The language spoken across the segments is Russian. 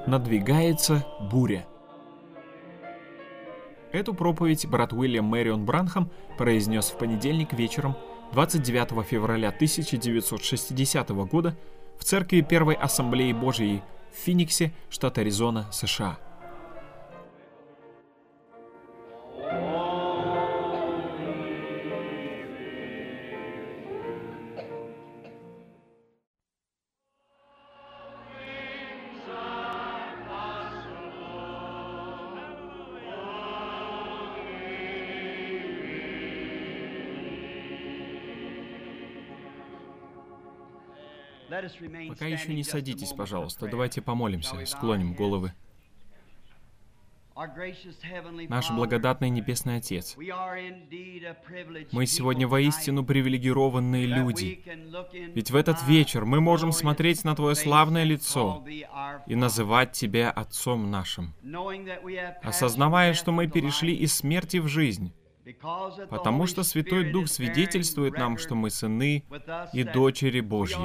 Надвигается буря. Эту проповедь брат Уильям Мэрион Бранхам произнес в понедельник вечером 29 февраля 1960 года в церкви Первой Ассамблеи Божией в Финиксе, штат Аризона, США. Пока еще не садитесь, пожалуйста. Давайте помолимся, склоним головы. Наш благодатный Небесный Отец, мы сегодня воистину привилегированные люди. Ведь в этот вечер мы можем смотреть на Твое славное лицо и называть Тебя Отцом нашим, осознавая, что мы перешли из смерти в жизнь, потому что Святой Дух свидетельствует нам, что мы сыны и дочери Божьи.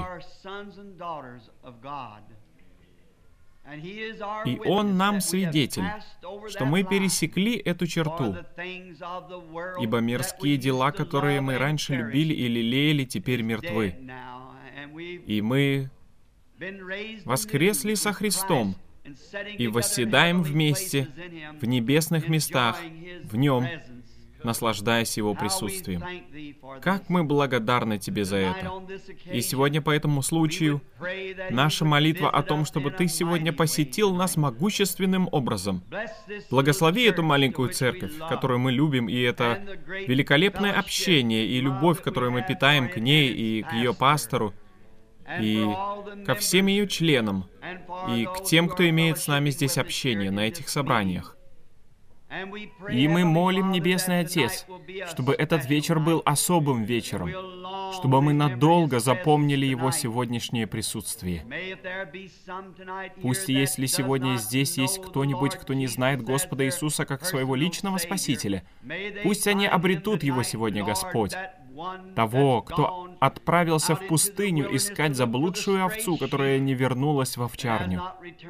И Он нам свидетель, что мы пересекли эту черту, ибо мирские дела, которые мы раньше любили и лелеяли, теперь мертвы. И мы воскресли со Христом и восседаем вместе в небесных местах в Нем, наслаждаясь Его присутствием. Как мы благодарны Тебе за это. И сегодня по этому случаю наша молитва о том, чтобы Ты сегодня посетил нас могущественным образом. Благослови эту маленькую церковь, которую мы любим, и это великолепное общение и любовь, которую мы питаем к ней и к ее пастору, и ко всем ее членам, и к тем, кто имеет с нами здесь общение на этих собраниях. И мы молим, Небесный Отец, чтобы этот вечер был особым вечером, чтобы мы надолго запомнили Его сегодняшнее присутствие. Пусть, если сегодня здесь есть кто-нибудь, кто не знает Господа Иисуса как своего личного Спасителя, пусть они обретут Его сегодня, Господь, того, кто отправился в пустыню искать заблудшую овцу, которая не вернулась в овчарню.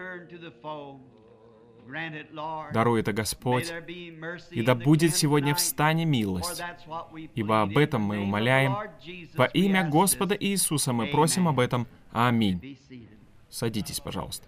Даруй это, Господь, и да будет сегодня в стане милость, ибо об этом мы умоляем. Во имя Господа Иисуса мы просим об этом. Аминь. Садитесь, пожалуйста.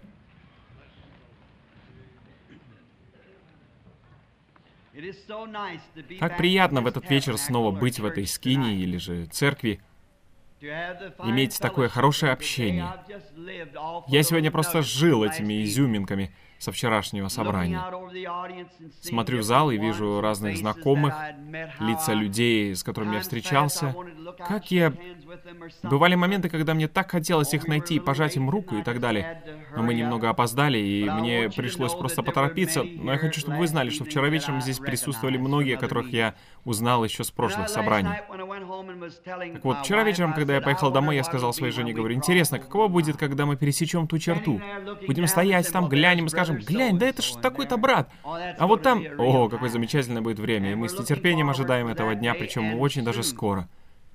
Как приятно в этот вечер снова быть в этой скинии или же церкви, иметь такое хорошее общение. Я сегодня просто жил этими изюминками со вчерашнего собрания. Смотрю в зал и вижу разных знакомых, лица людей, с которыми я встречался. Бывали моменты, когда мне так хотелось их найти, пожать им руку и так далее. Но мы немного опоздали, и мне пришлось просто поторопиться. Но я хочу, чтобы вы знали, что вчера вечером здесь присутствовали многие, которых я узнал еще с прошлых собраний. Так вот, вчера вечером, когда я поехал домой, я сказал своей жене, говорю, интересно, каково будет, когда мы пересечем ту черту? Будем стоять там, глянем и скажем, глянь, да это ж такой-то брат. А вот там, о, какое замечательное будет время, и мы с нетерпением ожидаем этого дня, причем очень даже скоро.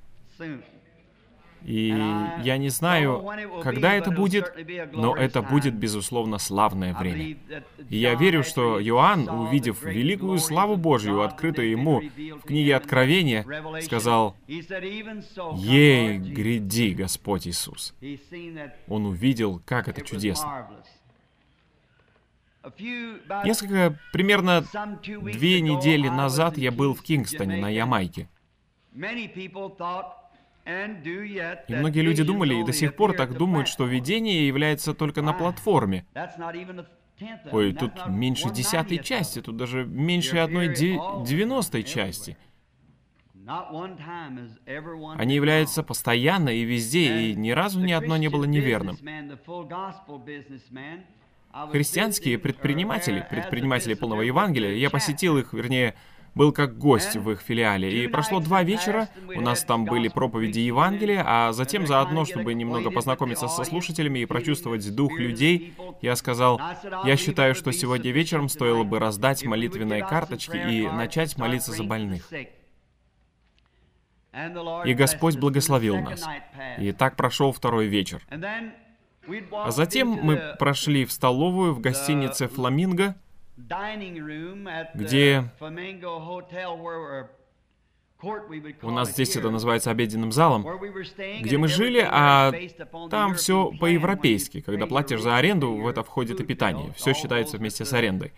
И я не знаю, когда это будет, но это будет, безусловно, славное время. И я верю, что Иоанн, увидев великую славу Божью, открытую ему в книге Откровения, сказал, «Ей, гряди, Господь Иисус». Он увидел, как это чудесно. Примерно 2 недели назад я был в Кингстоне, на Ямайке. И многие люди думали, и до сих пор так думают, что видение является только на платформе. Ой, тут меньше 10-й части, тут даже меньше 1/90 части. Они являются постоянно и везде, и ни разу ни одно не было неверным. Христианские предприниматели полного Евангелия, я посетил их, вернее, был как гость в их филиале. И прошло 2 вечера, у нас там были проповеди Евангелия, а затем заодно, чтобы немного познакомиться со слушателями и прочувствовать дух людей, я сказал, я считаю, что сегодня вечером стоило бы раздать молитвенные карточки и начать молиться за больных. И Господь благословил нас. И так прошел 2-й вечер. А затем мы прошли в столовую в гостинице «Фламинго», где у нас здесь это называется обеденным залом, где мы жили, а там все по-европейски. Когда платишь за аренду, в это входит и питание. Все считается вместе с арендой.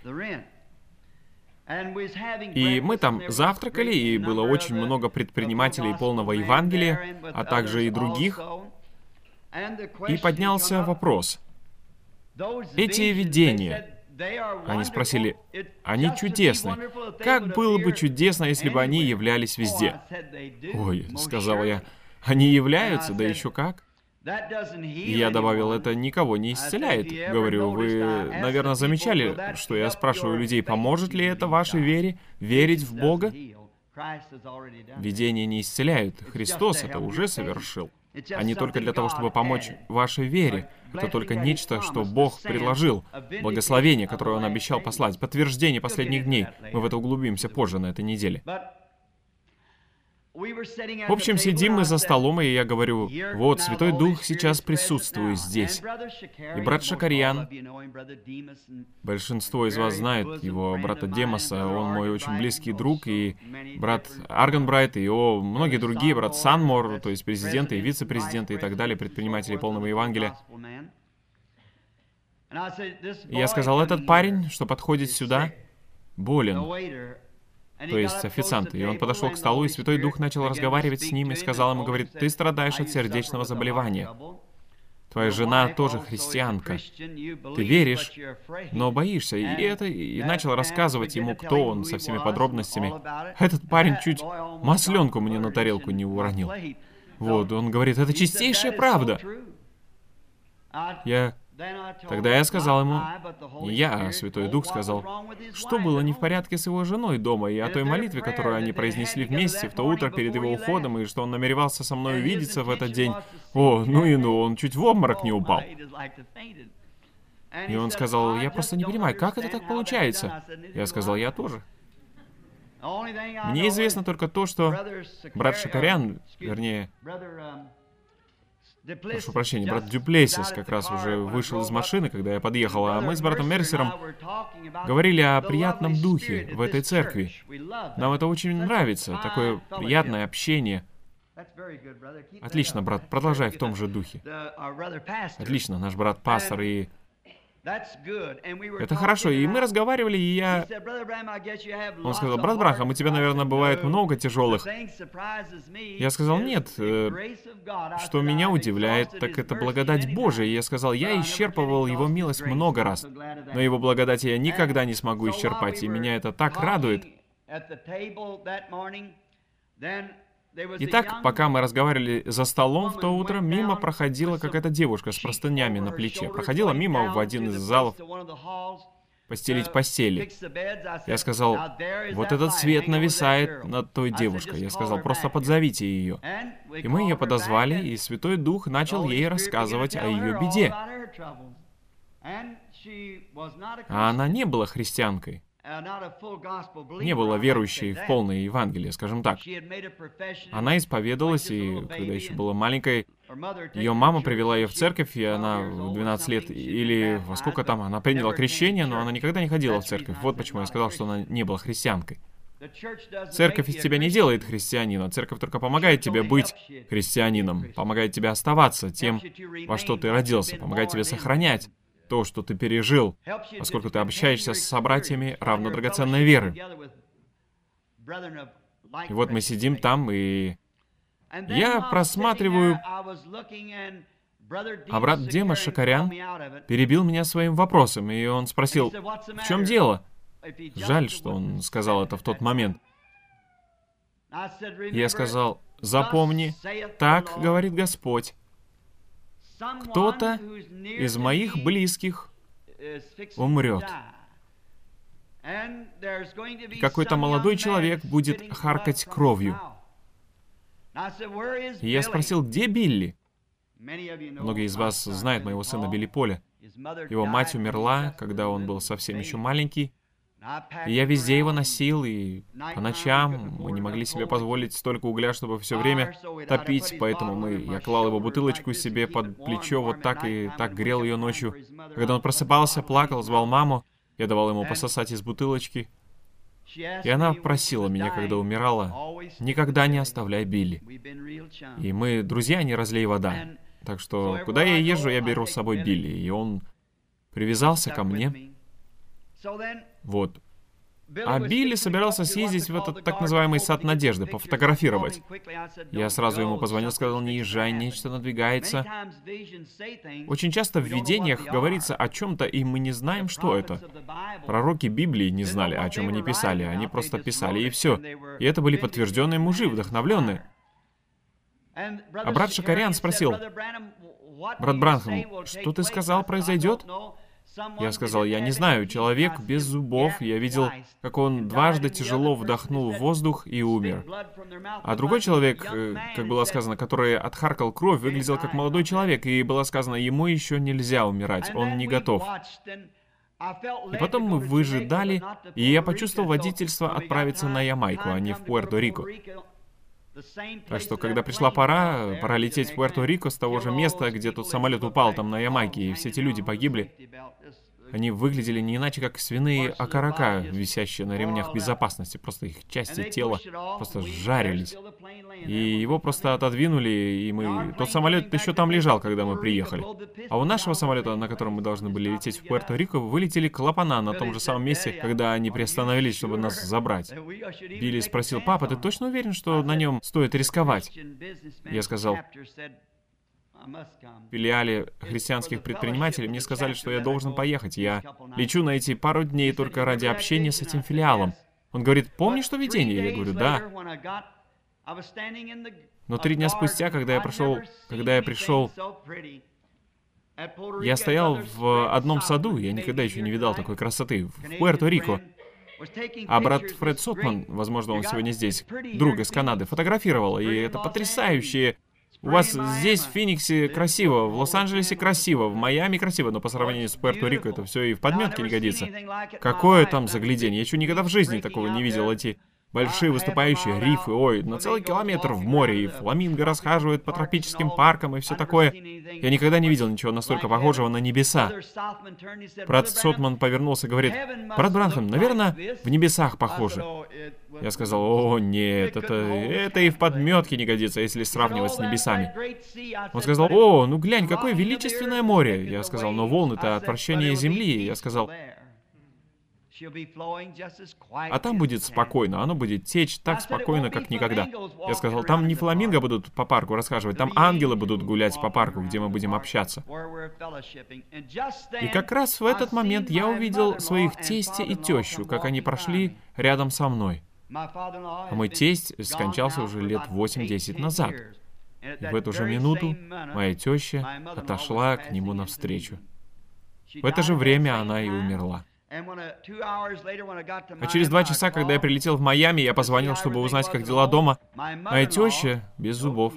И мы там завтракали, и было очень много предпринимателей полного Евангелия, а также и других. И поднялся вопрос. Эти видения, они спросили, они чудесны. Как было бы чудесно, если бы они являлись везде? Ой, сказал я, они являются, да еще как. И я добавил, это никого не исцеляет. Говорю, вы, наверное, замечали, что я спрашиваю людей, поможет ли это вашей вере, верить в Бога? Видения не исцеляют. Христос это уже совершил. А не только для того, чтобы помочь вашей вере. Это только нечто, что Бог предложил. Благословение, которое Он обещал послать. Подтверждение последних дней. Мы в это углубимся позже на этой неделе. В общем, сидим мы за столом, и я говорю, вот, Святой Дух сейчас присутствует здесь. И брат Шакарьян, большинство из вас знает его брата Демоса, он мой очень близкий друг, и брат Арганбрайт, и многие другие, брат Санмор, то есть президенты и вице-президенты и так далее, предприниматели полного Евангелия. И я сказал, этот парень, что подходит сюда, болен. То есть официант. И он подошел к столу, и Святой Дух начал разговаривать с ним и сказал ему, говорит, ты страдаешь от сердечного заболевания. Твоя жена тоже христианка. Ты веришь, но боишься. И начал рассказывать ему, кто он, со всеми подробностями. Этот парень чуть масленку мне на тарелку не уронил. Вот, он говорит, это чистейшая правда. Тогда я сказал ему, не я, а Святой Дух сказал, что было не в порядке с его женой дома, и о той молитве, которую они произнесли вместе в то утро перед его уходом, и что он намеревался со мной увидеться в этот день. Он чуть в обморок не упал. И он сказал, я просто не понимаю, как это так получается? Я сказал, я тоже. Мне известно только то, что брат Шакарьян, вернее, прошу прощения, брат Дюплесис как раз уже вышел из машины, когда я подъехал, а мы с братом Мерсером говорили о приятном духе в этой церкви. Нам это очень нравится, такое приятное общение. Отлично, брат, продолжай в том же духе. Отлично, наш брат-пастор, и это хорошо, и мы разговаривали, и Он сказал, брат Брахам, у тебя, наверное, бывает много тяжелых. Я сказал, нет, что меня удивляет, так это благодать Божия. И я сказал, я исчерпывал Его милость много раз, но Его благодать я никогда не смогу исчерпать, и меня это так радует. Итак, пока мы разговаривали за столом в то утро, мимо проходила какая-то девушка с простынями на плече. Проходила мимо в один из залов постелить постели. Я сказал, вот этот свет нависает над той девушкой. Я сказал, просто подзовите ее. И мы ее подозвали, и Святой Дух начал ей рассказывать о ее беде. А она не была христианкой. Не была верующей в полное Евангелие, скажем так. Она исповедалась, и когда еще была маленькой, ее мама привела ее в церковь, и она в 12 лет, или во сколько там, она приняла крещение, но она никогда не ходила в церковь. Вот почему я сказал, что она не была христианкой. Церковь из тебя не делает христианина, церковь только помогает тебе быть христианином, помогает тебе оставаться тем, во что ты родился, помогает тебе сохранять то, что ты пережил, поскольку ты общаешься с собратьями равнодрагоценной веры. И вот мы сидим там, и я просматриваю, а брат Демос Шакарьян перебил меня своим вопросом, и он спросил, в чем дело? Жаль, что он сказал это в тот момент. Я сказал, запомни, так говорит Господь. Кто-то из моих близких умрет. И какой-то молодой человек будет харкать кровью. И я спросил, где Билли? Многие из вас знают моего сына Билли Поля. Его мать умерла, когда он был совсем еще маленький. И я везде его носил, и по ночам мы не могли себе позволить столько угля, чтобы все время топить, поэтому я клал его бутылочку себе под плечо вот так и так грел ее ночью. Когда он просыпался, плакал, звал маму, я давал ему пососать из бутылочки. И она просила меня, когда умирала, никогда не оставляй Билли. И мы друзья, не разлей вода. Так что, куда я езжу, я беру с собой Билли, и он привязался ко мне. Вот. А Билли собирался съездить в этот так называемый сад надежды, пофотографировать. Я сразу ему позвонил, сказал, не езжай, нечто надвигается. Очень часто в видениях говорится о чем-то, и мы не знаем, что это. Пророки Библии не знали, о чем они писали, они просто писали, и все. И это были подтвержденные мужи, вдохновленные. А брат Шакарян спросил, брат Бранхам, что ты сказал произойдет? Я сказал, я не знаю, человек без зубов, я видел, как он дважды тяжело вдохнул воздух и умер. А другой человек, как было сказано, который отхаркал кровь, выглядел как молодой человек, и было сказано, ему еще нельзя умирать, он не готов. И потом мы выжидали, и я почувствовал водительство отправиться на Ямайку, а не в Пуэрто-Рико. Так что, когда пришла пора лететь в Пуэрто-Рико с того же места, где тот самолет упал там на Ямайке, и все эти люди погибли, они выглядели не иначе, как свиные окорока, висящие на ремнях безопасности. Просто их части тела просто жарились. И его просто отодвинули, и тот самолет еще там лежал, когда мы приехали. А у нашего самолета, на котором мы должны были лететь в Пуэрто-Рико, вылетели клапана на том же самом месте, когда они приостановились, чтобы нас забрать. Билли спросил, папа, ты точно уверен, что на нем стоит рисковать? Я сказал, в филиале христианских предпринимателей мне сказали, что я должен поехать. Я лечу на эти пару дней только ради общения с этим филиалом. Он говорит, помнишь то видение? Я говорю, да. Но 3 дня спустя, когда я пришел, я стоял в одном саду, я никогда еще не видал такой красоты, в Пуэрто-Рико. А брат Фред Сотман, возможно, он сегодня здесь, друг из Канады, фотографировал, и это потрясающие. У вас здесь, в Фениксе, красиво, в Лос-Анджелесе красиво, в Майами красиво, но по сравнению с Пуэрто-Рико это все и в подметке не годится. Какое там загляденье? Я еще никогда в жизни такого не видел, эти большие выступающие рифы, ой, на целый километр в море, и фламинго расхаживают по тропическим паркам и все такое. Я никогда не видел ничего настолько похожего на небеса. Брат Сотман повернулся и говорит, брат Бранхам, наверное, в небесах похоже. Я сказал, о, нет, это и в подметке не годится, если сравнивать с небесами. Он сказал, о, ну глянь, какое величественное море. Я сказал, но волны-то от вращения земли. Я сказал, а там будет спокойно, оно будет течь так спокойно, как никогда. Я сказал, там не фламинго будут по парку расхаживать, там ангелы будут гулять по парку, где мы будем общаться. И как раз в этот момент я увидел своих тестя и тещу, как они прошли рядом со мной. А мой тесть скончался уже лет 8-10 назад. И в эту же минуту моя теща отошла к нему навстречу. В это же время она и умерла. А через 2 часа, когда я прилетел в Майами, я позвонил, чтобы узнать, как дела дома. Моя теща, без зубов,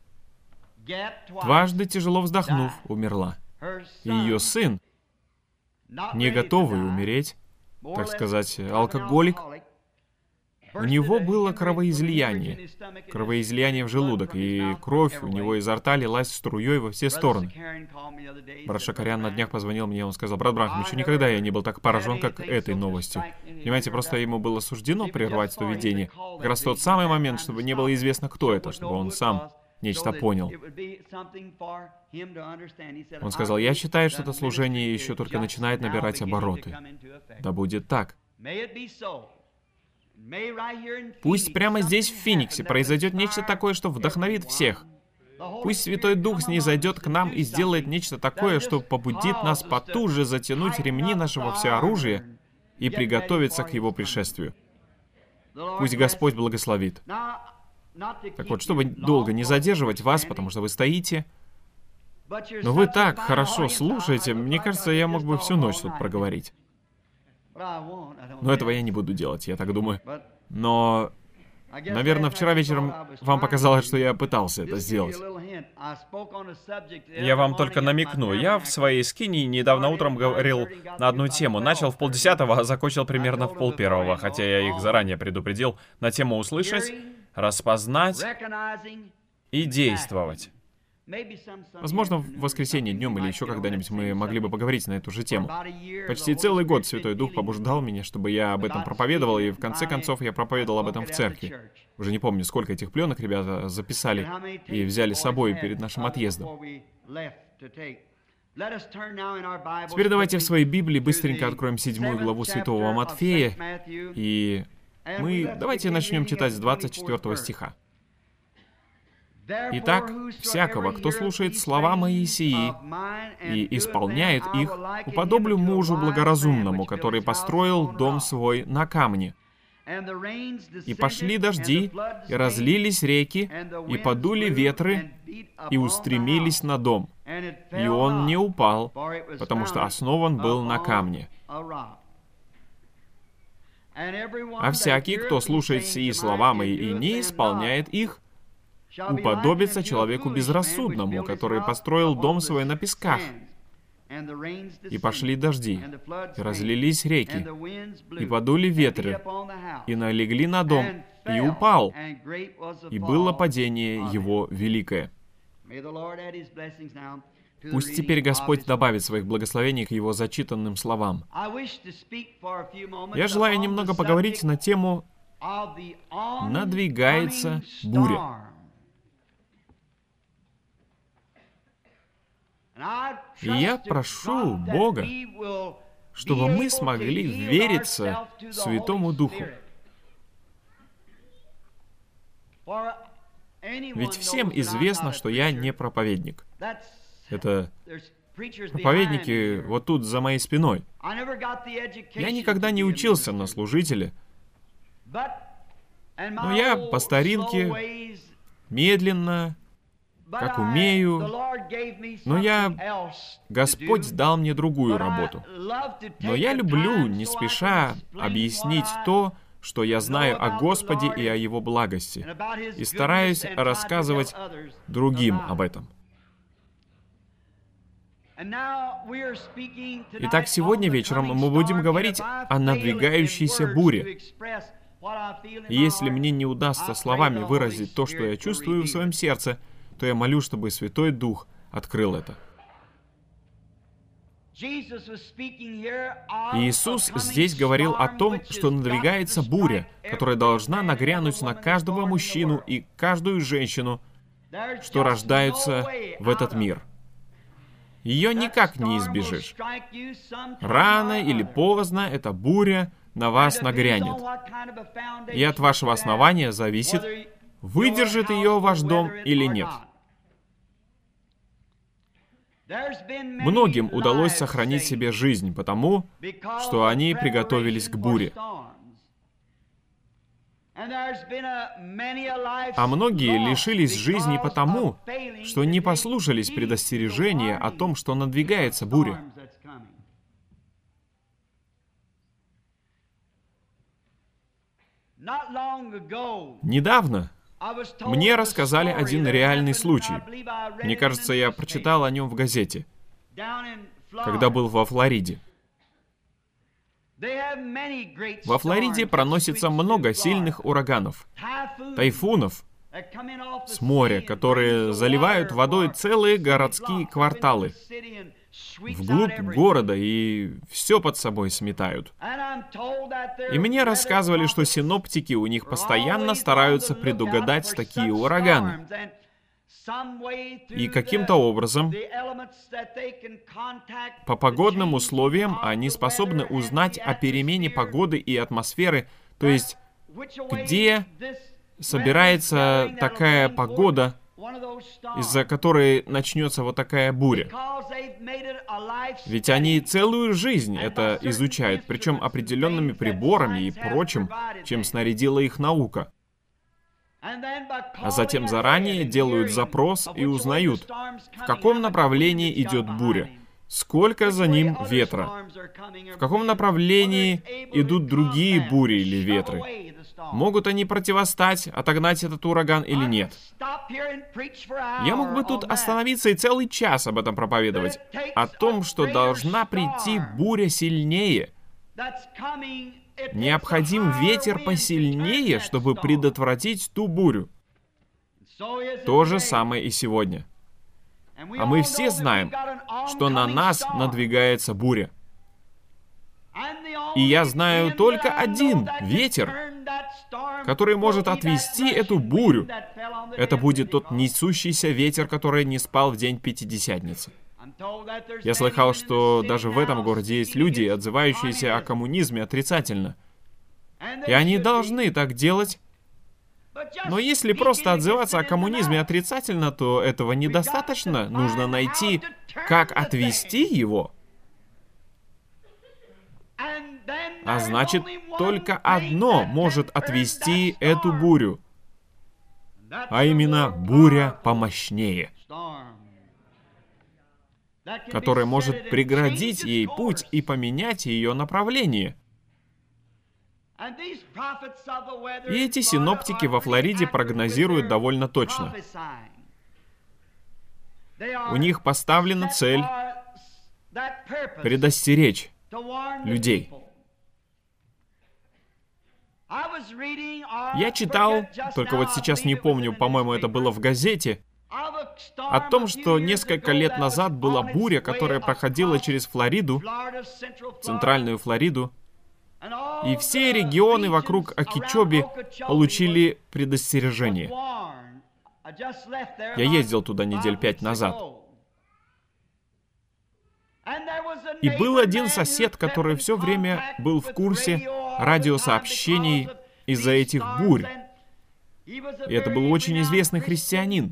дважды тяжело вздохнув, умерла. И ее сын, не готовый умереть, так сказать, алкоголик, у него было кровоизлияние в желудок, и кровь у него изо рта лилась струей во все стороны. Брат Шакарян на днях позвонил мне, он сказал, брат Бранхам, еще никогда я не был так поражен, как этой новостью. Понимаете, просто ему было суждено прервать то видение. Как раз тот самый момент, чтобы не было известно, кто это, чтобы он сам нечто понял. Он сказал, я считаю, что это служение еще только начинает набирать обороты. Да будет так. Пусть прямо здесь, в Фениксе, произойдет нечто такое, что вдохновит всех. Пусть Святой Дух снизойдет к нам и сделает нечто такое, что побудит нас потуже затянуть ремни нашего всеоружия и приготовиться к Его пришествию. Пусть Господь благословит. Так вот, чтобы долго не задерживать вас, потому что вы стоите, но вы так хорошо слушаете, мне кажется, я мог бы всю ночь тут проговорить. Но этого я не буду делать, я так думаю. Но Наверное, вчера вечером вам показалось, что я пытался это сделать. Я вам только намекну. Я в своей скинии недавно утром говорил на одну тему. Начал в 10:30, а закончил примерно в 11:30, хотя я их заранее предупредил, на тему «Услышать, распознать и действовать». Возможно, в воскресенье днем или еще когда-нибудь мы могли бы поговорить на эту же тему. Почти целый год Святой Дух побуждал меня, чтобы я об этом проповедовал, и в конце концов я проповедовал об этом в церкви. Уже не помню, сколько этих пленок ребята записали и взяли с собой перед нашим отъездом. Теперь давайте в своей Библии быстренько откроем 7 главу Святого Матфея, и давайте начнем читать с 24 стиха. «Итак, всякого, кто слушает слова мои сии и исполняет их, уподоблю мужу благоразумному, который построил дом свой на камне. И пошли дожди, и разлились реки, и подули ветры, и устремились на дом. И он не упал, потому что основан был на камне. А всякий, кто слушает сии слова мои и не исполняет их, уподобится человеку безрассудному, который построил дом свой на песках. И пошли дожди, и разлились реки, и подули ветры, и налегли на дом, и упал, и было падение его великое». Пусть теперь Господь добавит своих благословений к Его зачитанным словам. Я желаю немного поговорить на тему «Надвигается буря». И я прошу Бога, чтобы мы смогли вериться Святому Духу. Ведь всем известно, что я не проповедник. Это проповедники вот тут за моей спиной. Я никогда не учился на служителя, но я по старинке, медленно, как умею, но Господь дал мне другую работу. Но я люблю, не спеша, объяснить то, что я знаю о Господе и о Его благости, и стараюсь рассказывать другим об этом. Итак, сегодня вечером мы будем говорить о надвигающейся буре. И если мне не удастся словами выразить то, что я чувствую в своем сердце, то я молю, чтобы Святой Дух открыл это. Иисус здесь говорил о том, что надвигается буря, которая должна нагрянуть на каждого мужчину и каждую женщину, что рождаются в этот мир. Ее никак не избежишь. Рано или поздно эта буря на вас нагрянет. И от вашего основания зависит, выдержит ее ваш дом или нет. Многим удалось сохранить себе жизнь, потому что они приготовились к буре. А многие лишились жизни потому, что не послушались предостережения о том, что надвигается буря. Недавно мне рассказали один реальный случай. Мне кажется, я прочитал о нем в газете, когда был во Флориде. Во Флориде проносится много сильных ураганов, тайфунов с моря, которые заливают водой целые городские кварталы, вглубь города, и все под собой сметают. И мне рассказывали, что синоптики у них постоянно стараются предугадать такие ураганы. И каким-то образом, по погодным условиям, они способны узнать о перемене погоды и атмосферы, то есть, где собирается такая погода, из-за которой начнется вот такая буря. Ведь они целую жизнь это изучают, причем определенными приборами и прочим, чем снарядила их наука. А затем заранее делают запрос и узнают, в каком направлении идет буря, сколько за ним ветра, в каком направлении идут другие бури или ветры, Могут они противостать, отогнать этот ураган или нет? Я мог бы тут остановиться и целый час об этом проповедовать. О том, что должна прийти буря сильнее. Необходим ветер посильнее, чтобы предотвратить ту бурю. То же самое и сегодня. А мы все знаем, что на нас надвигается буря. И я знаю только один ветер, который может отвести эту бурю. Это будет тот несущийся ветер, который не спал в день Пятидесятницы. Я слыхал, что даже в этом городе есть люди, отзывающиеся о коммунизме отрицательно. И они должны так делать. Но если просто отзываться о коммунизме отрицательно, то этого недостаточно. Нужно найти, как отвести его. А значит, только одно может отвести эту бурю. А именно, буря помощнее, которая может преградить ей путь и поменять ее направление. И эти синоптики во Флориде прогнозируют довольно точно. У них поставлена цель предостеречь людей. Я читал, только вот сейчас не помню, по-моему, это было в газете, о том, что несколько лет назад была буря, которая проходила через Флориду, центральную Флориду, и все регионы вокруг Окичоби получили предостережение. Я ездил туда недель 5 назад. И был один сосед, который все время был в курсе радиосообщений из-за этих бурь. И это был очень известный христианин.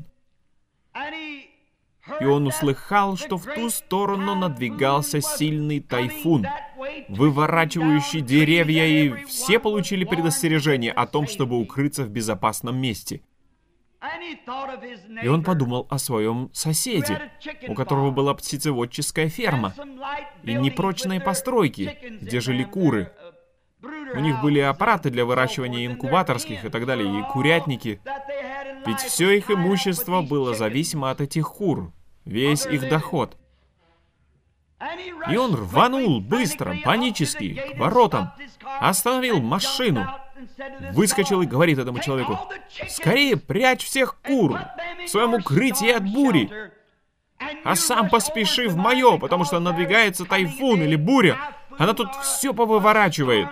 И он услыхал, что в ту сторону надвигался сильный тайфун, выворачивающий деревья, и все получили предостережение о том, чтобы укрыться в безопасном месте. И он подумал о своем соседе, у которого была птицеводческая ферма и непрочные постройки, где жили куры. У них были аппараты для выращивания инкубаторских и так далее, и курятники. Ведь все их имущество было зависимо от этих кур, весь их доход. И он рванул быстро, панически, к воротам, остановил машину, выскочил и говорит этому человеку: «Скорее прячь всех кур в своем укрытии от бури, а сам поспеши в мое, потому что надвигается тайфун или буря. Она тут все повыворачивает».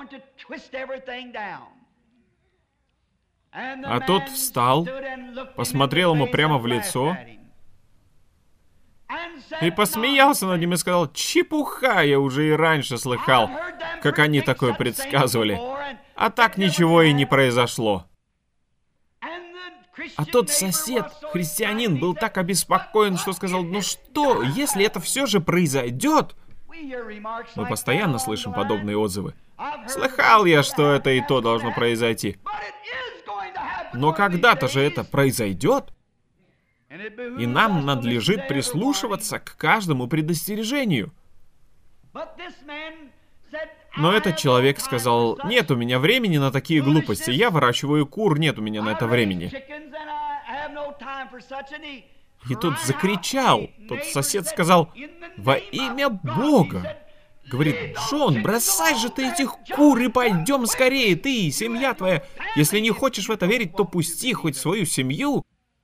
А тот встал, посмотрел ему прямо в лицо и посмеялся над ним и сказал: «Чепуха, я уже и раньше слыхал, как они такое предсказывали. А так ничего и не произошло». А тот сосед, христианин, был так обеспокоен, что сказал: «Ну что, если это все же произойдет?» Мы постоянно слышим подобные отзывы. «Слыхал я, что это и то должно произойти». Но когда-то же это произойдет. И нам надлежит прислушиваться к каждому предостережению. Но этот человек сказал: «Нет у меня времени на такие глупости. Я выращиваю кур, нет у меня на это времени». И тот закричал. Тот сосед сказал: «Во имя Бога!» Говорит: «Джон, бросай же ты этих кур и пойдем скорее, ты и семья твоя. Если не хочешь в это верить, то пусти хоть свою семью».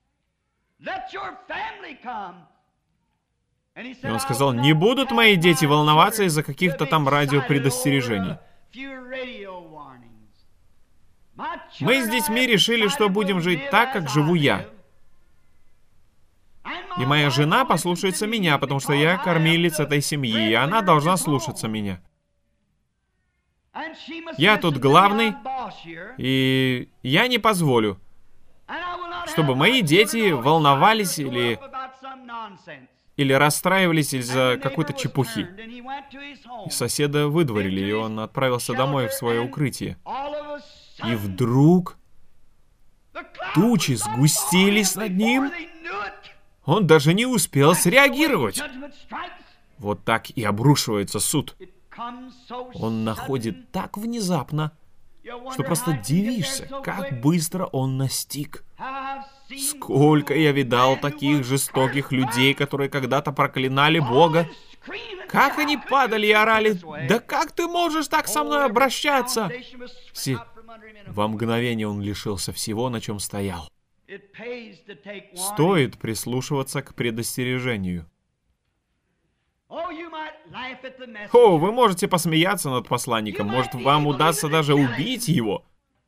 И он сказал: «Не будут мои дети волноваться из-за каких-то там радиопредостережений. Мы с детьми решили, что будем жить так, как живу я. И моя жена послушается меня, потому что я кормилец этой семьи, и она должна слушаться меня. Я тут главный, и я не позволю, чтобы мои дети волновались или расстраивались из-за какой-то чепухи». И соседа выдворили, и он отправился домой в свое укрытие. И вдруг тучи сгустились над ним. Он даже не успел среагировать. Вот так и обрушивается суд. Он находит так внезапно, что просто дивишься, как быстро он настиг. Сколько я видал таких жестоких людей, которые когда-то проклинали Бога. Как они падали и орали: «Да как ты можешь так со мной обращаться?» Во мгновение он лишился всего, на чем стоял. Стоит прислушиваться к предостережению. О, вы можете посмеяться над посланником, может, вам удастся даже убить его.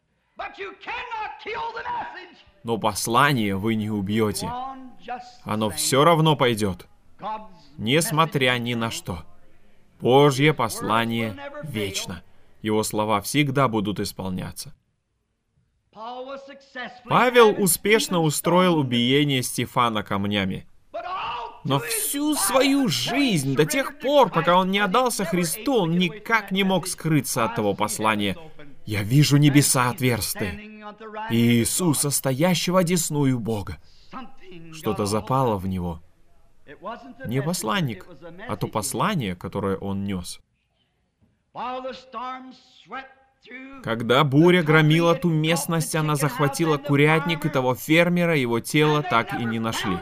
Но послание вы не убьете. Оно все равно пойдет, несмотря ни на что. Божье послание вечно. Его слова всегда будут исполняться. Павел успешно устроил убиение Стефана камнями. Но всю свою жизнь, до тех пор, пока он не отдался Христу, он никак не мог скрыться от того послания. «Я вижу небеса отверстые, и Иисуса, стоящего одесную Бога». Что-то запало в него. Не посланник, а то послание, которое он нес. Когда буря громила ту местность, она захватила курятник и того фермера, его тело так и не нашли.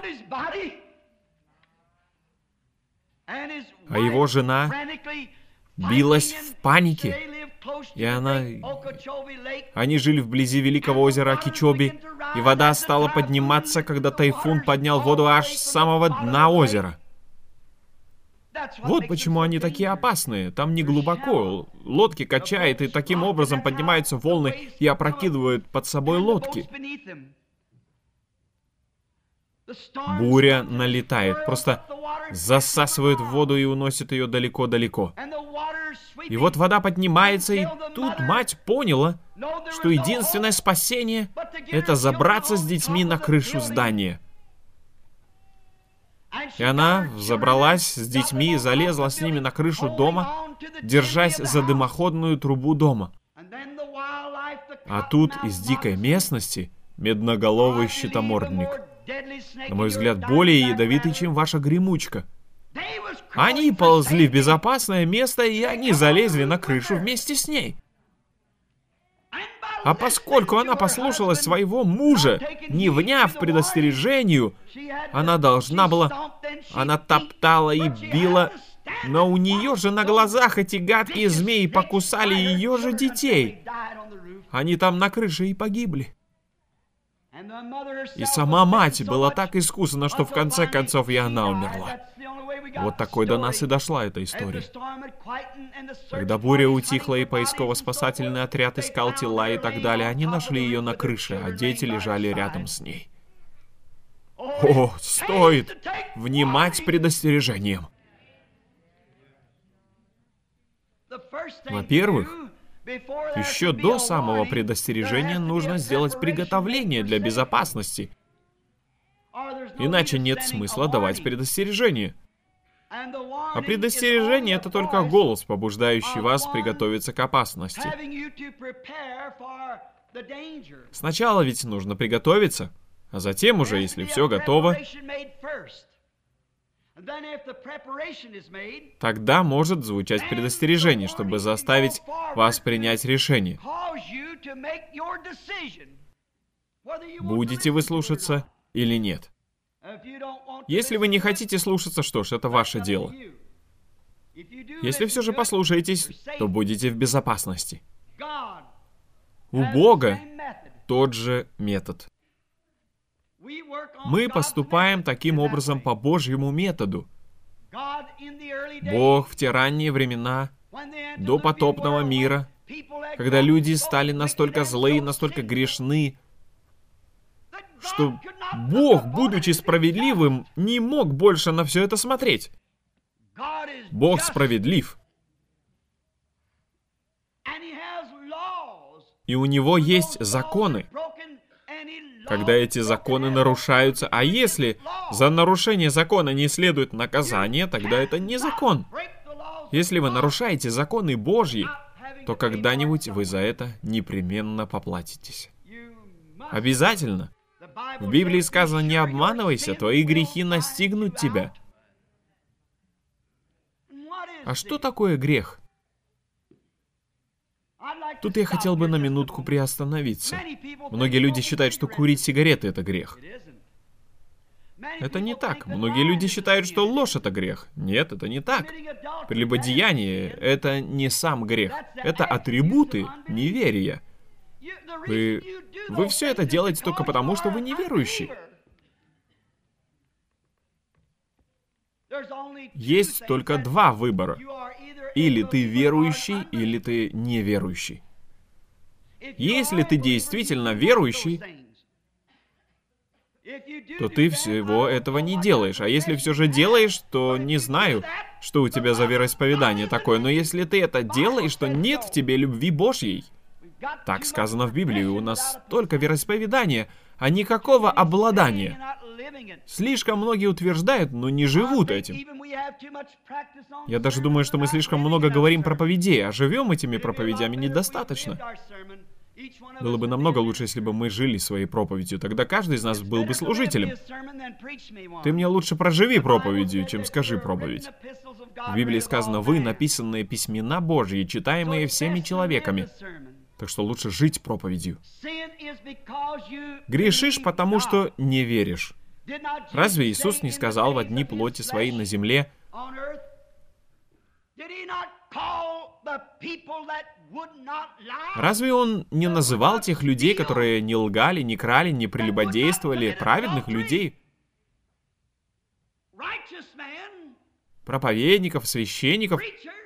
А его жена билась в панике, и они жили вблизи великого озера Окичоби, и вода стала подниматься, когда тайфун поднял воду аж с самого дна озера. Вот почему они такие опасные. Там не глубоко, лодки качает, и таким образом поднимаются волны и опрокидывают под собой лодки. Буря налетает, просто засасывает воду и уносит ее далеко-далеко. И вот вода поднимается, и тут мать поняла, что единственное спасение — это забраться с детьми на крышу здания. И она забралась с детьми и залезла с ними на крышу дома, держась за дымоходную трубу дома. А тут из дикой местности медноголовый щитомордник. На мой взгляд, более ядовитый, чем ваша гремучка. Они ползли в безопасное место, и они залезли на крышу вместе с ней. А поскольку она послушалась своего мужа, не вняв предостережению, она должна была... Она топтала и била, но у нее же на глазах эти гадкие змеи покусали ее же детей. Они там на крыше и погибли. И сама мать была так искусана, что в конце концов и она умерла. Вот такой до нас и дошла эта история. Когда буря утихла и поисково-спасательный отряд искал тела и так далее, они нашли ее на крыше, а дети лежали рядом с ней. О, стоит внимать предостережениям. Во-первых, еще до самого предостережения нужно сделать приготовление для безопасности. Иначе нет смысла давать предостережение. А предостережение — это только голос, побуждающий вас приготовиться к опасности. Сначала ведь нужно приготовиться, а затем уже, если все готово, тогда может звучать предостережение, чтобы заставить вас принять решение. Будете вы слушаться или нет? Если вы не хотите слушаться, что ж, это ваше дело. Если все же послушаетесь, то будете в безопасности. У Бога тот же метод. Мы поступаем таким образом по Божьему методу. Бог в те ранние времена, до потопного мира, когда люди стали настолько злые, настолько грешны, что Бог, будучи справедливым, не мог больше на все это смотреть. Бог справедлив. И у Него есть законы. Когда эти законы нарушаются, а если за нарушение закона не следует наказание, тогда это не закон. Если вы нарушаете законы Божьи, то когда-нибудь вы за это непременно поплатитесь. Обязательно. В Библии сказано: не обманывайся, твои грехи настигнут тебя. А что такое грех? Тут я хотел бы на минутку приостановиться. Многие люди считают, что курить сигареты — это грех. Это не так. Многие люди считают, что ложь — это грех. Нет, это не так. Прелюбодеяние — это не сам грех. Это атрибуты неверия. Вы все это делаете только потому, что вы неверующий. Есть только два выбора. Или ты верующий, или ты неверующий. Если ты действительно верующий, то ты всего этого не делаешь. А если все же делаешь, то не знаю, что у тебя за вероисповедание такое. Но если ты это делаешь, то нет в тебе любви Божьей. Так сказано в Библии. У нас только вероисповедание, а никакого обладания. Слишком многие утверждают, но не живут этим. Я даже думаю, что мы слишком много говорим проповедей, а живем этими проповедями недостаточно. Было бы намного лучше, если бы мы жили своей проповедью. Тогда каждый из нас был бы служителем. Ты мне лучше проживи проповедью, чем скажи проповедь. В Библии сказано: «Вы, написанные письмена Божьи, читаемые всеми человеками». Так что лучше жить проповедью. Грешишь, потому что не веришь. Разве Иисус не сказал во дни плоти своей на земле: разве Он не называл тех людей, которые не лгали, не крали, не прелюбодействовали, праведных людей? Проповедников, священников.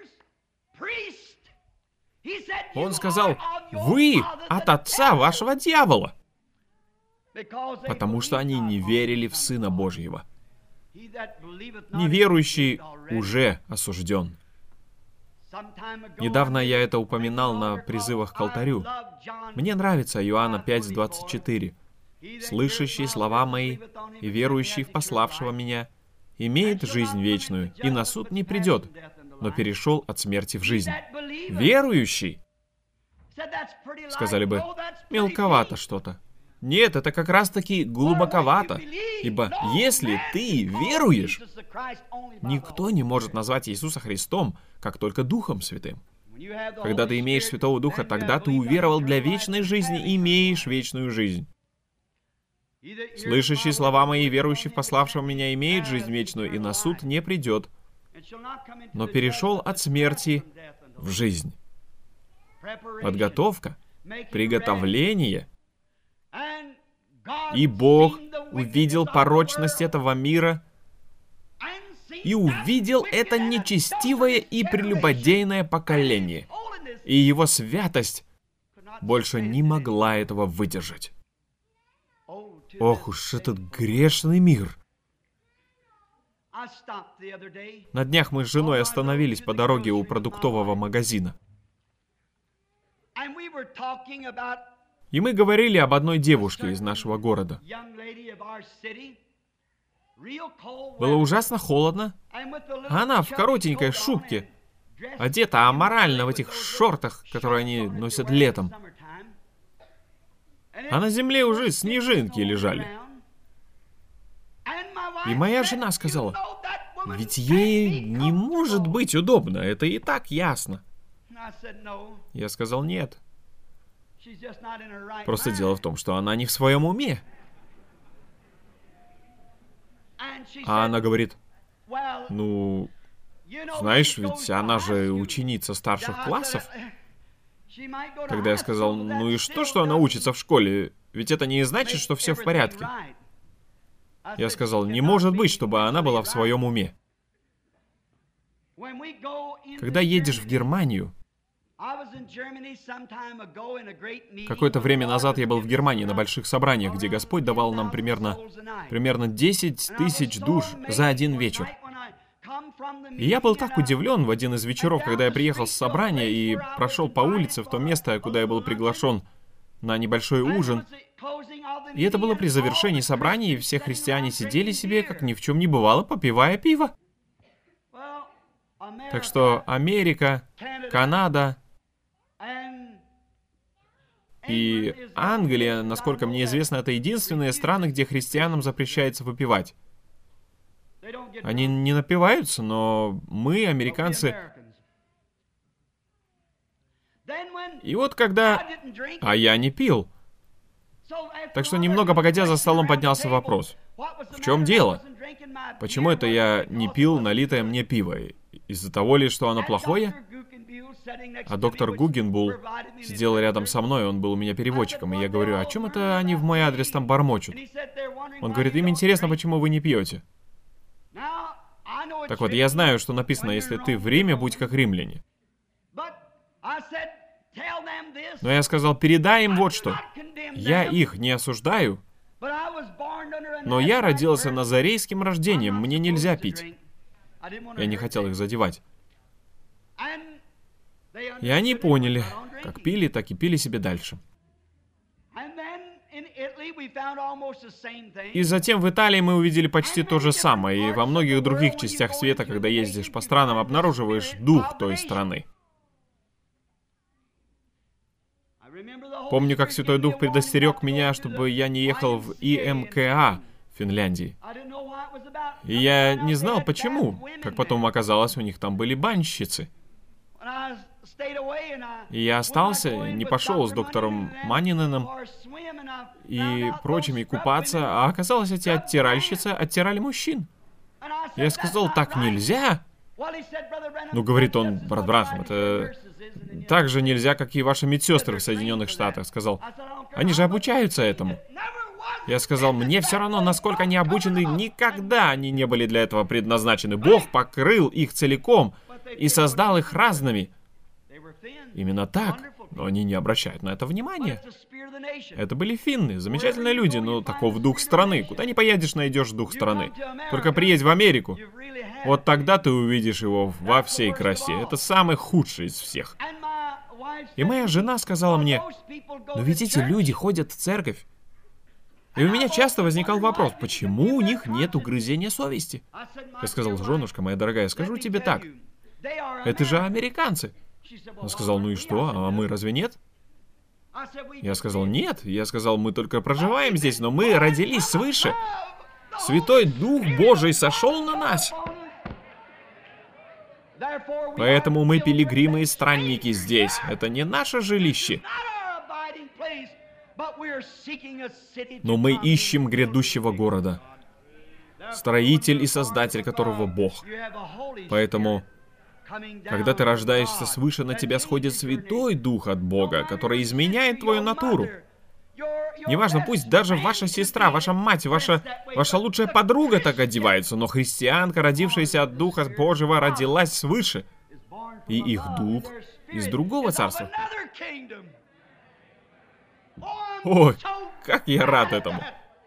Он сказал: «Вы от отца вашего дьявола», потому что они не верили в Сына Божьего. Неверующий уже осужден. Недавно я это упоминал на призывах к алтарю. Мне нравится Иоанна 5:24. «Слышащий слова мои и верующий в пославшего меня имеет жизнь вечную, и на суд не придет, но перешел от смерти в жизнь». Верующий. Сказали бы: мелковато что-то. Нет, это как раз-таки глубоковато. Ибо если ты веруешь, никто не может назвать Иисуса Христом, как только Духом Святым. Когда ты имеешь Святого Духа, тогда ты уверовал для вечной жизни и имеешь вечную жизнь. «Слышащий слова мои, верующий в пославшего меня, имеет жизнь вечную, и на суд не придет, но перешел от смерти в жизнь». Подготовка, приготовление. И Бог увидел порочность этого мира и увидел это нечестивое и прелюбодейное поколение. И его святость больше не могла этого выдержать. Ох уж этот грешный мир! На днях мы с женой остановились по дороге у продуктового магазина. И мы говорили об одной девушке из нашего города. Было ужасно холодно, а она в коротенькой шубке, одета аморально в этих шортах, которые они носят летом. А на земле уже снежинки лежали. И моя жена сказала: «Ведь ей не может быть удобно, это и так ясно». Я сказал: «Нет. Просто дело в том, что она не в своем уме». А она говорит: «Ну, знаешь, ведь она же ученица старших классов». Тогда я сказал: «Ну и что она учится в школе? Ведь это не значит, что все в порядке». Я сказал: «Не может быть, чтобы она была в своем уме». Когда едешь в Германию... Какое-то время назад я был в Германии на больших собраниях, где Господь давал нам примерно 10 тысяч душ за один вечер. И я был так удивлен в один из вечеров, когда я приехал с собрания и прошел по улице в то место, куда я был приглашен на небольшой ужин. И это было при завершении собрания, и все христиане сидели себе, как ни в чем не бывало, попивая пиво. Так что Америка, Канада и Англия, насколько мне известно, это единственные страны, где христианам запрещается выпивать. Они не напиваются, но мы, американцы, И вот когда... А я не пил. Так что немного погодя за столом поднялся вопрос. В чем дело? Почему это я не пил налитое мне пиво? Из-за того ли, что оно плохое? А доктор Гугенбул сидел рядом со мной, он был у меня переводчиком, и я говорю, о чем это они в мой адрес там бормочут? Он говорит, им интересно, почему вы не пьете. Так вот, я знаю, что написано, если ты в Риме, будь как римляне. Но я сказал, передай им вот что. Я их не осуждаю, но я родился назарейским рождением, мне нельзя пить. Я не хотел их задевать. И они поняли, как пили, так и пили себе дальше. И затем в Италии мы увидели почти то же самое, и во многих других частях света, когда ездишь по странам, обнаруживаешь дух той страны. Помню, как Святой Дух предостерег меня, чтобы я не ехал в ИМКА в Финляндии. И я не знал, почему. Как потом оказалось, у них там были банщицы. И я остался, не пошел с доктором Манининым и прочими купаться, а оказалось, эти оттиральщицы оттирали мужчин. Я сказал, так нельзя. Ну, говорит он, брат Бранхам, это так же нельзя, как и ваши медсестры в Соединенных Штатах. Сказал, они же обучаются этому. Я сказал, мне все равно, насколько они обучены, никогда они не были для этого предназначены. Бог покрыл их целиком и создал их разными. Именно так, но они не обращают на это внимания. Это были финны, замечательные люди, но таков дух страны. Куда ни поедешь, найдешь дух страны. Только приедь в Америку. Вот тогда ты увидишь его во всей красе. Это самый худший из всех. И моя жена сказала мне, но ведь эти люди ходят в церковь. И у меня часто возникал вопрос, почему у них нет угрызения совести? Я сказал, женушка моя дорогая, скажу тебе так. Это же американцы. Он сказал, ну и что, а мы разве нет? Я сказал, нет. Я сказал, мы только проживаем здесь, но мы родились свыше. Святой Дух Божий сошел на нас. Поэтому мы пилигримы и странники здесь. Это не наше жилище. Но мы ищем грядущего города. Строитель и создатель которого Бог. Поэтому, когда ты рождаешься свыше, на тебя сходит Святой Дух от Бога, который изменяет твою натуру. Неважно, пусть даже ваша сестра, ваша мать, ваша лучшая подруга так одевается, но христианка, родившаяся от Духа Божьего, родилась свыше. И их дух из другого царства. Ой, как я рад этому.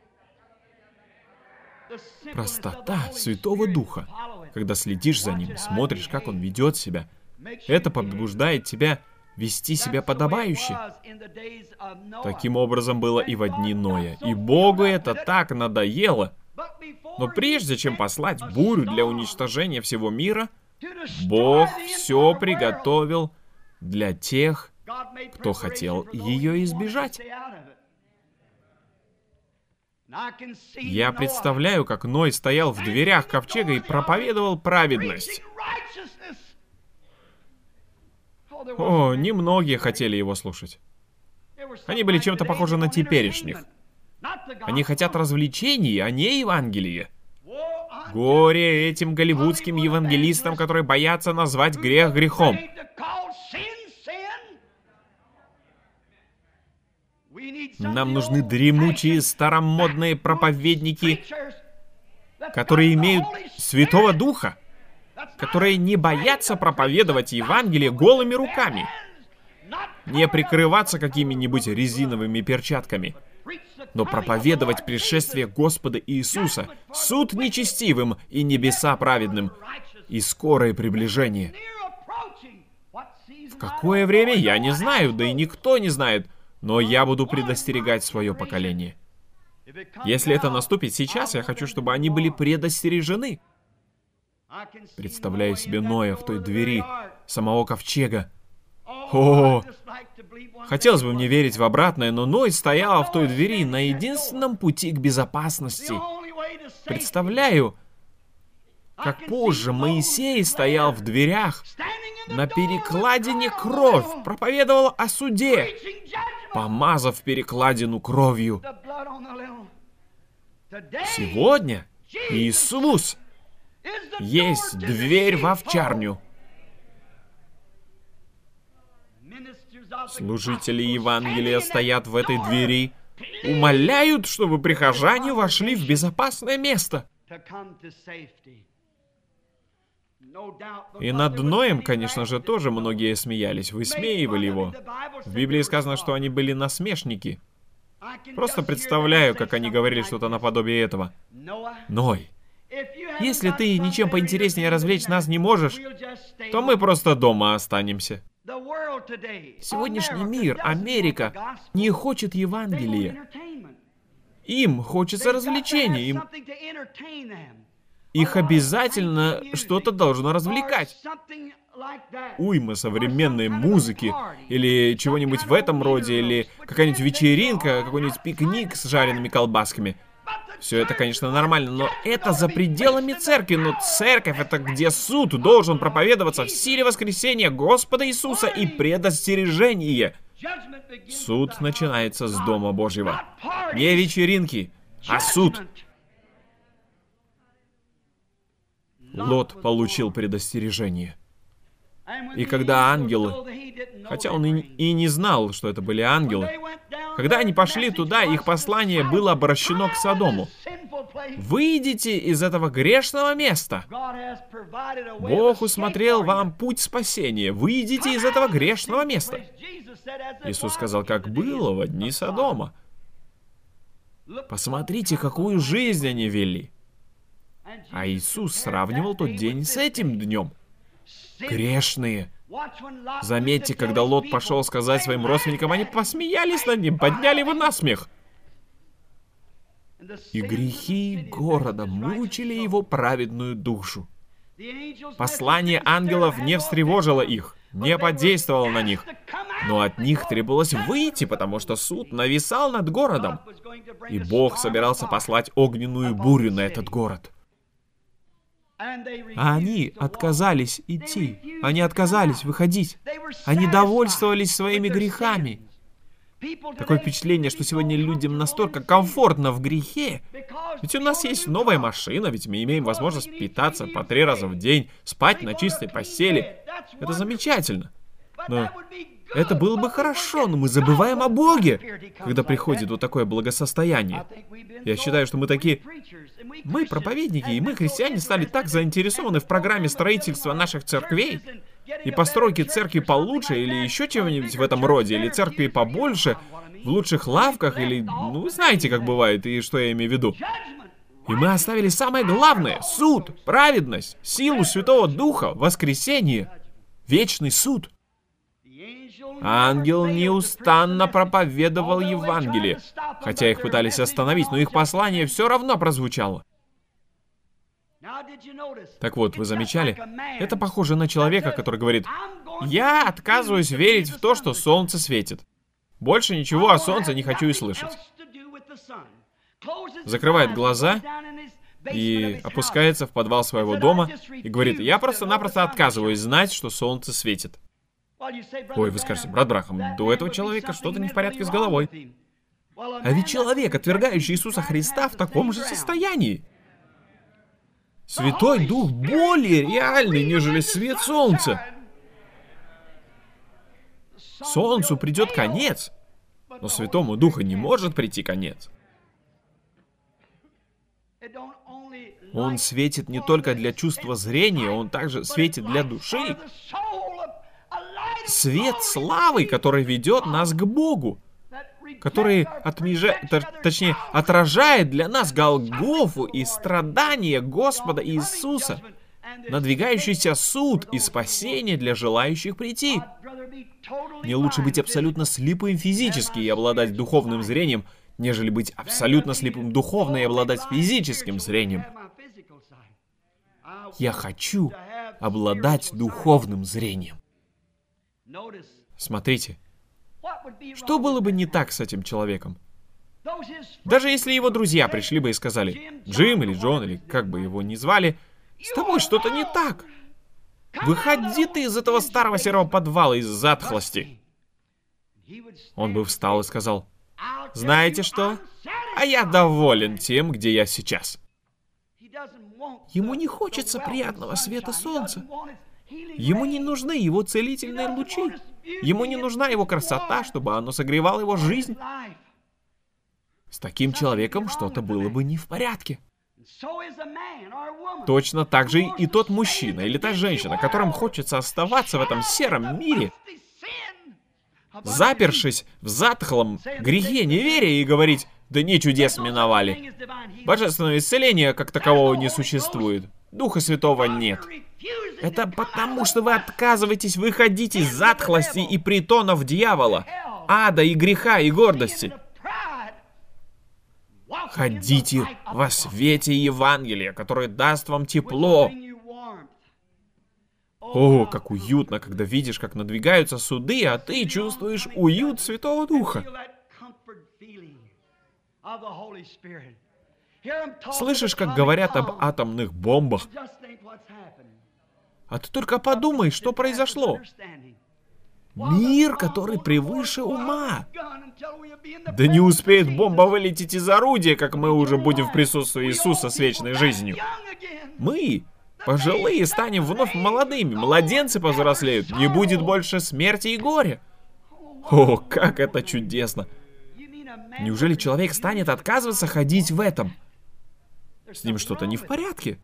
Простота Святого Духа. Когда следишь за Ним, смотришь, как Он ведет себя, это побуждает тебя вести себя подобающе. Таким образом было и во дни Ноя. И Богу это так надоело. Но прежде чем послать бурю для уничтожения всего мира, Бог все приготовил для тех, кто хотел ее избежать. Я представляю, как Ной стоял в дверях ковчега и проповедовал праведность. О, немногие хотели его слушать. Они были чем-то похожи на теперешних. Они хотят развлечений, а не Евангелия. Горе этим голливудским евангелистам, которые боятся назвать грех грехом. Нам нужны дремучие старомодные проповедники, которые имеют Святого Духа, которые не боятся проповедовать Евангелие голыми руками, не прикрываться какими-нибудь резиновыми перчатками, но проповедовать пришествие Господа Иисуса, суд нечестивым и небеса праведным, и скорое приближение. В какое время, я не знаю, да и никто не знает, но я буду предостерегать свое поколение. Если это наступит сейчас, я хочу, чтобы они были предостережены. Представляю себе Ноя в той двери самого ковчега. О, хотелось бы мне верить в обратное, но Ной стоял в той двери на единственном пути к безопасности. Представляю, как позже Моисей стоял в дверях На перекладине кровь проповедовала о суде, помазав перекладину кровью. Сегодня Иисус есть дверь в овчарню. Служители Евангелия стоят в этой двери, умоляют, чтобы прихожане вошли в безопасное место. И над Ноем, конечно же, тоже многие смеялись, высмеивали его. В Библии сказано, что они были насмешники. Просто представляю, как они говорили что-то наподобие этого. Ной, если ты ничем поинтереснее развлечь нас не можешь, то мы просто дома останемся. Сегодняшний мир, Америка, не хочет Евангелия. Им хочется развлечений. Их обязательно что-то должно развлекать. Уйма современной музыки, или чего-нибудь в этом роде, или какая-нибудь вечеринка, какой-нибудь пикник с жареными колбасками. Все это, конечно, нормально, но это за пределами церкви. Но церковь — это где суд должен проповедоваться в силе воскресения Господа Иисуса и предостережение. Суд начинается с Дома Божьего. Не вечеринки, а суд. Лот получил предостережение. И когда ангелы, хотя он и не знал, что это были ангелы, когда они пошли туда, их послание было обращено к Содому. «Выйдите из этого грешного места. Бог усмотрел вам путь спасения. Выйдите из этого грешного места». Иисус сказал, как было в дни Содома. Посмотрите, какую жизнь они вели. А Иисус сравнивал тот день с этим днем. Грешные. Заметьте, когда Лот пошел сказать своим родственникам, они посмеялись над ним, подняли его на смех. И грехи города мучили его праведную душу. Послание ангелов не встревожило их, не подействовало на них. Но от них требовалось выйти, потому что суд нависал над городом. И Бог собирался послать огненную бурю на этот город. А они отказались идти. Они отказались выходить. Они довольствовались своими грехами. Такое впечатление, что сегодня людям настолько комфортно в грехе. Ведь у нас есть новая машина, ведь мы имеем возможность питаться по 3 раза в день, спать на чистой постели. Это замечательно. Но это было бы хорошо, но мы забываем о Боге, когда приходит вот такое благосостояние. Я считаю, что мы проповедники, и мы, христиане, стали так заинтересованы в программе строительства наших церквей, и постройки церкви получше, или еще чего-нибудь в этом роде, или церкви побольше, в лучших лавках, или, знаете, как бывает, и что я имею в виду. И мы оставили самое главное — суд, праведность, силу Святого Духа, воскресение, вечный суд. Ангел неустанно проповедовал Евангелие, хотя их пытались остановить, но их послание все равно прозвучало. Так вот, вы замечали? Это похоже на человека, который говорит: «Я отказываюсь верить в то, что солнце светит. Больше ничего о солнце не хочу и слышать». Закрывает глаза и опускается в подвал своего дома и говорит: «Я просто-напросто отказываюсь знать, что солнце светит». Ой, вы скажете: брат Брахам, у этого человека что-то не в порядке с головой. А ведь человек, отвергающий Иисуса Христа, в таком же состоянии. Святой Дух более реальный, нежели свет солнца. Солнцу придет конец, но Святому Духу не может прийти конец. Он светит не только для чувства зрения, он также светит для души. Свет славы, который ведет нас к Богу, который отражает для нас Голгофу и страдания Господа Иисуса, надвигающийся суд и спасение для желающих прийти. Мне лучше быть абсолютно слепым физически и обладать духовным зрением, нежели быть абсолютно слепым духовно и обладать физическим зрением. Я хочу обладать духовным зрением. Смотрите, что было бы не так с этим человеком? Даже если его друзья пришли бы и сказали: «Джим или Джон, или как бы его ни звали, с тобой что-то не так. Выходи ты из этого старого серого подвала, из затхлости. Он бы встал и сказал: знаете что? А я доволен тем, где я сейчас. Ему не хочется приятного света солнца. Ему не нужны его целительные лучи. Ему не нужна его красота, чтобы оно согревало его жизнь. С таким человеком что-то было бы не в порядке. Точно так же и тот мужчина или та женщина, которым хочется оставаться в этом сером мире, запершись в затхлом грехе неверия и говорить: дни чудес миновали. Божественного исцеления как такового не существует. Духа Святого нет. Это потому, что вы отказываетесь выходить из затхлости и притонов дьявола, ада и греха и гордости. Ходите во свете Евангелия, которое даст вам тепло. О, как уютно, когда видишь, как надвигаются суды, а ты чувствуешь уют Святого Духа. Слышишь, как говорят об атомных бомбах? А ты только подумай, что произошло. Мир, который превыше ума. Да не успеет бомба вылететь из орудия, как мы уже будем в присутствии Иисуса с вечной жизнью. Мы, пожилые, станем вновь молодыми, младенцы повзрослеют, не будет больше смерти и горя. О, как это чудесно! Неужели человек станет отказываться ходить в этом? С ним что-то не в порядке.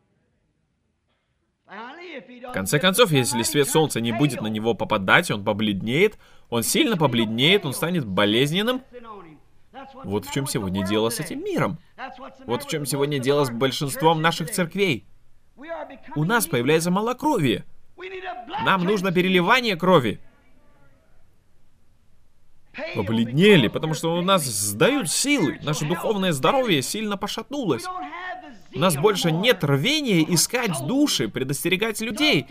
В конце концов, если свет солнца не будет на него попадать, он побледнеет, он сильно побледнеет, он станет болезненным. Вот в чем сегодня дело с этим миром. Вот в чем сегодня дело с большинством наших церквей. У нас появляется малокровие. Нам нужно переливание крови. Побледнели, потому что у нас сдают силы. Наше духовное здоровье сильно пошатнулось. У нас больше нет рвения искать души, предостерегать людей.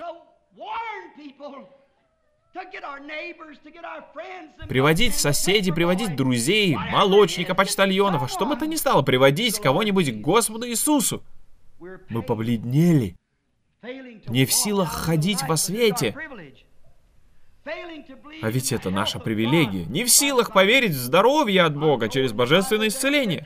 Приводить соседей, приводить друзей, молочника, почтальонов, а что бы то ни стало, приводить кого-нибудь к Господу Иисусу. Мы побледнели, не в силах ходить во свете. А ведь это наша привилегия. Не в силах поверить в здоровье от Бога через божественное исцеление.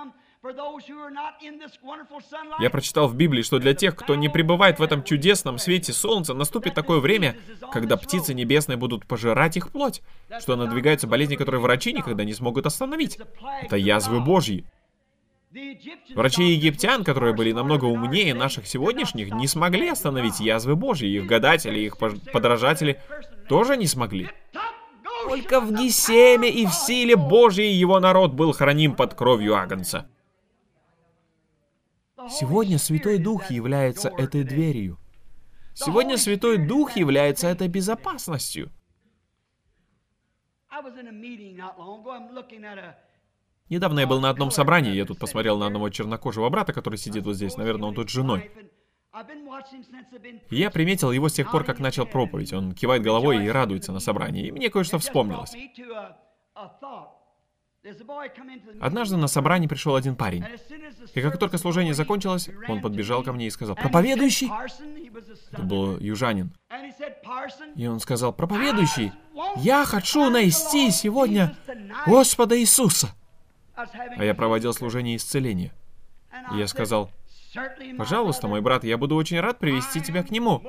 Я прочитал в Библии, что для тех, кто не пребывает в этом чудесном свете солнца, наступит такое время, когда птицы небесные будут пожирать их плоть, что надвигаются болезни, которые врачи никогда не смогут остановить. Это язвы Божьи. Врачи египтян, которые были намного умнее наших сегодняшних, не смогли остановить язвы Божьи. Их гадатели, их подражатели тоже не смогли. Только в Гесеме и в силе Божьей его народ был храним под кровью Агнца. Сегодня Святой Дух является этой дверью. Сегодня Святой Дух является этой безопасностью. Недавно я был на одном собрании, я тут посмотрел на одного чернокожего брата, который сидит вот здесь, наверное, он тут с женой. Я приметил его с тех пор, как начал проповедь. Он кивает головой и радуется на собрании, и мне кое-что вспомнилось. Однажды на собрание пришел один парень, и как только служение закончилось, он подбежал ко мне и сказал: «Проповедующий!» Это был южанин. И он сказал: «Проповедующий, я хочу найти сегодня Господа Иисуса». А я проводил служение исцеления. И я сказал: «Пожалуйста, мой брат, я буду очень рад привести тебя к нему».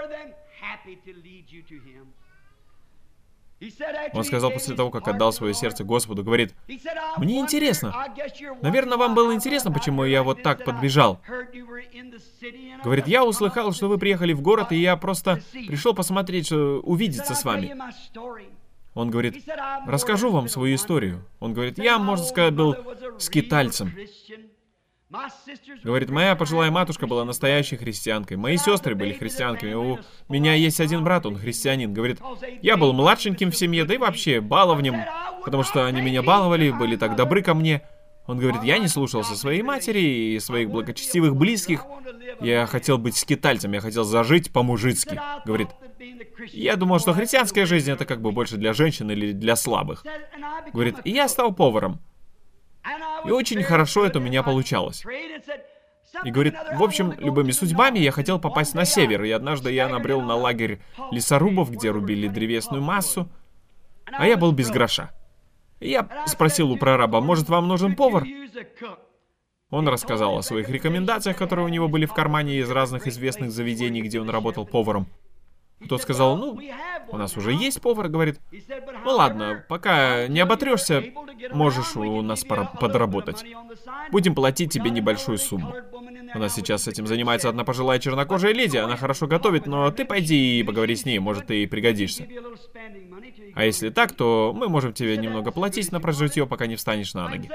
Он сказал после того, как отдал свое сердце Господу, говорит: «Мне интересно. Наверное, вам было интересно, почему я вот так подбежал». Говорит: «Я услыхал, что вы приехали в город, и я просто пришел посмотреть, увидеться с вами». Он говорит: «Расскажу вам свою историю». Он говорит: «Я, можно сказать, был скитальцем». Говорит: «Моя пожилая матушка была настоящей христианкой. Мои сестры были христианками. У меня есть один брат, он христианин». Говорит: «Я был младшеньким в семье, да и вообще баловнем, потому что они меня баловали, были так добры ко мне». Он говорит: «Я не слушался своей матери и своих благочестивых близких. Я хотел быть скитальцем, я хотел зажить по-мужицки». Говорит: «Я думал, что христианская жизнь — это как бы больше для женщин или для слабых». Говорит: «И я стал поваром. И очень хорошо это у меня получалось». И говорит, в общем, любыми судьбами я хотел попасть на север, и однажды я набрел на лагерь лесорубов, где рубили древесную массу, а я был без гроша. И я спросил у прораба, может, вам нужен повар? Он рассказал о своих рекомендациях, которые у него были в кармане из разных известных заведений, где он работал поваром. Тот сказал, ну, у нас уже есть повар, говорит. Ну ладно, пока не оботрешься, можешь у нас подработать. Будем платить тебе небольшую сумму. У нас сейчас этим занимается одна пожилая чернокожая леди, она хорошо готовит, но ты пойди и поговори с ней, может, ты и пригодишься. А если так, то мы можем тебе немного платить на прожитье, пока не встанешь на ноги.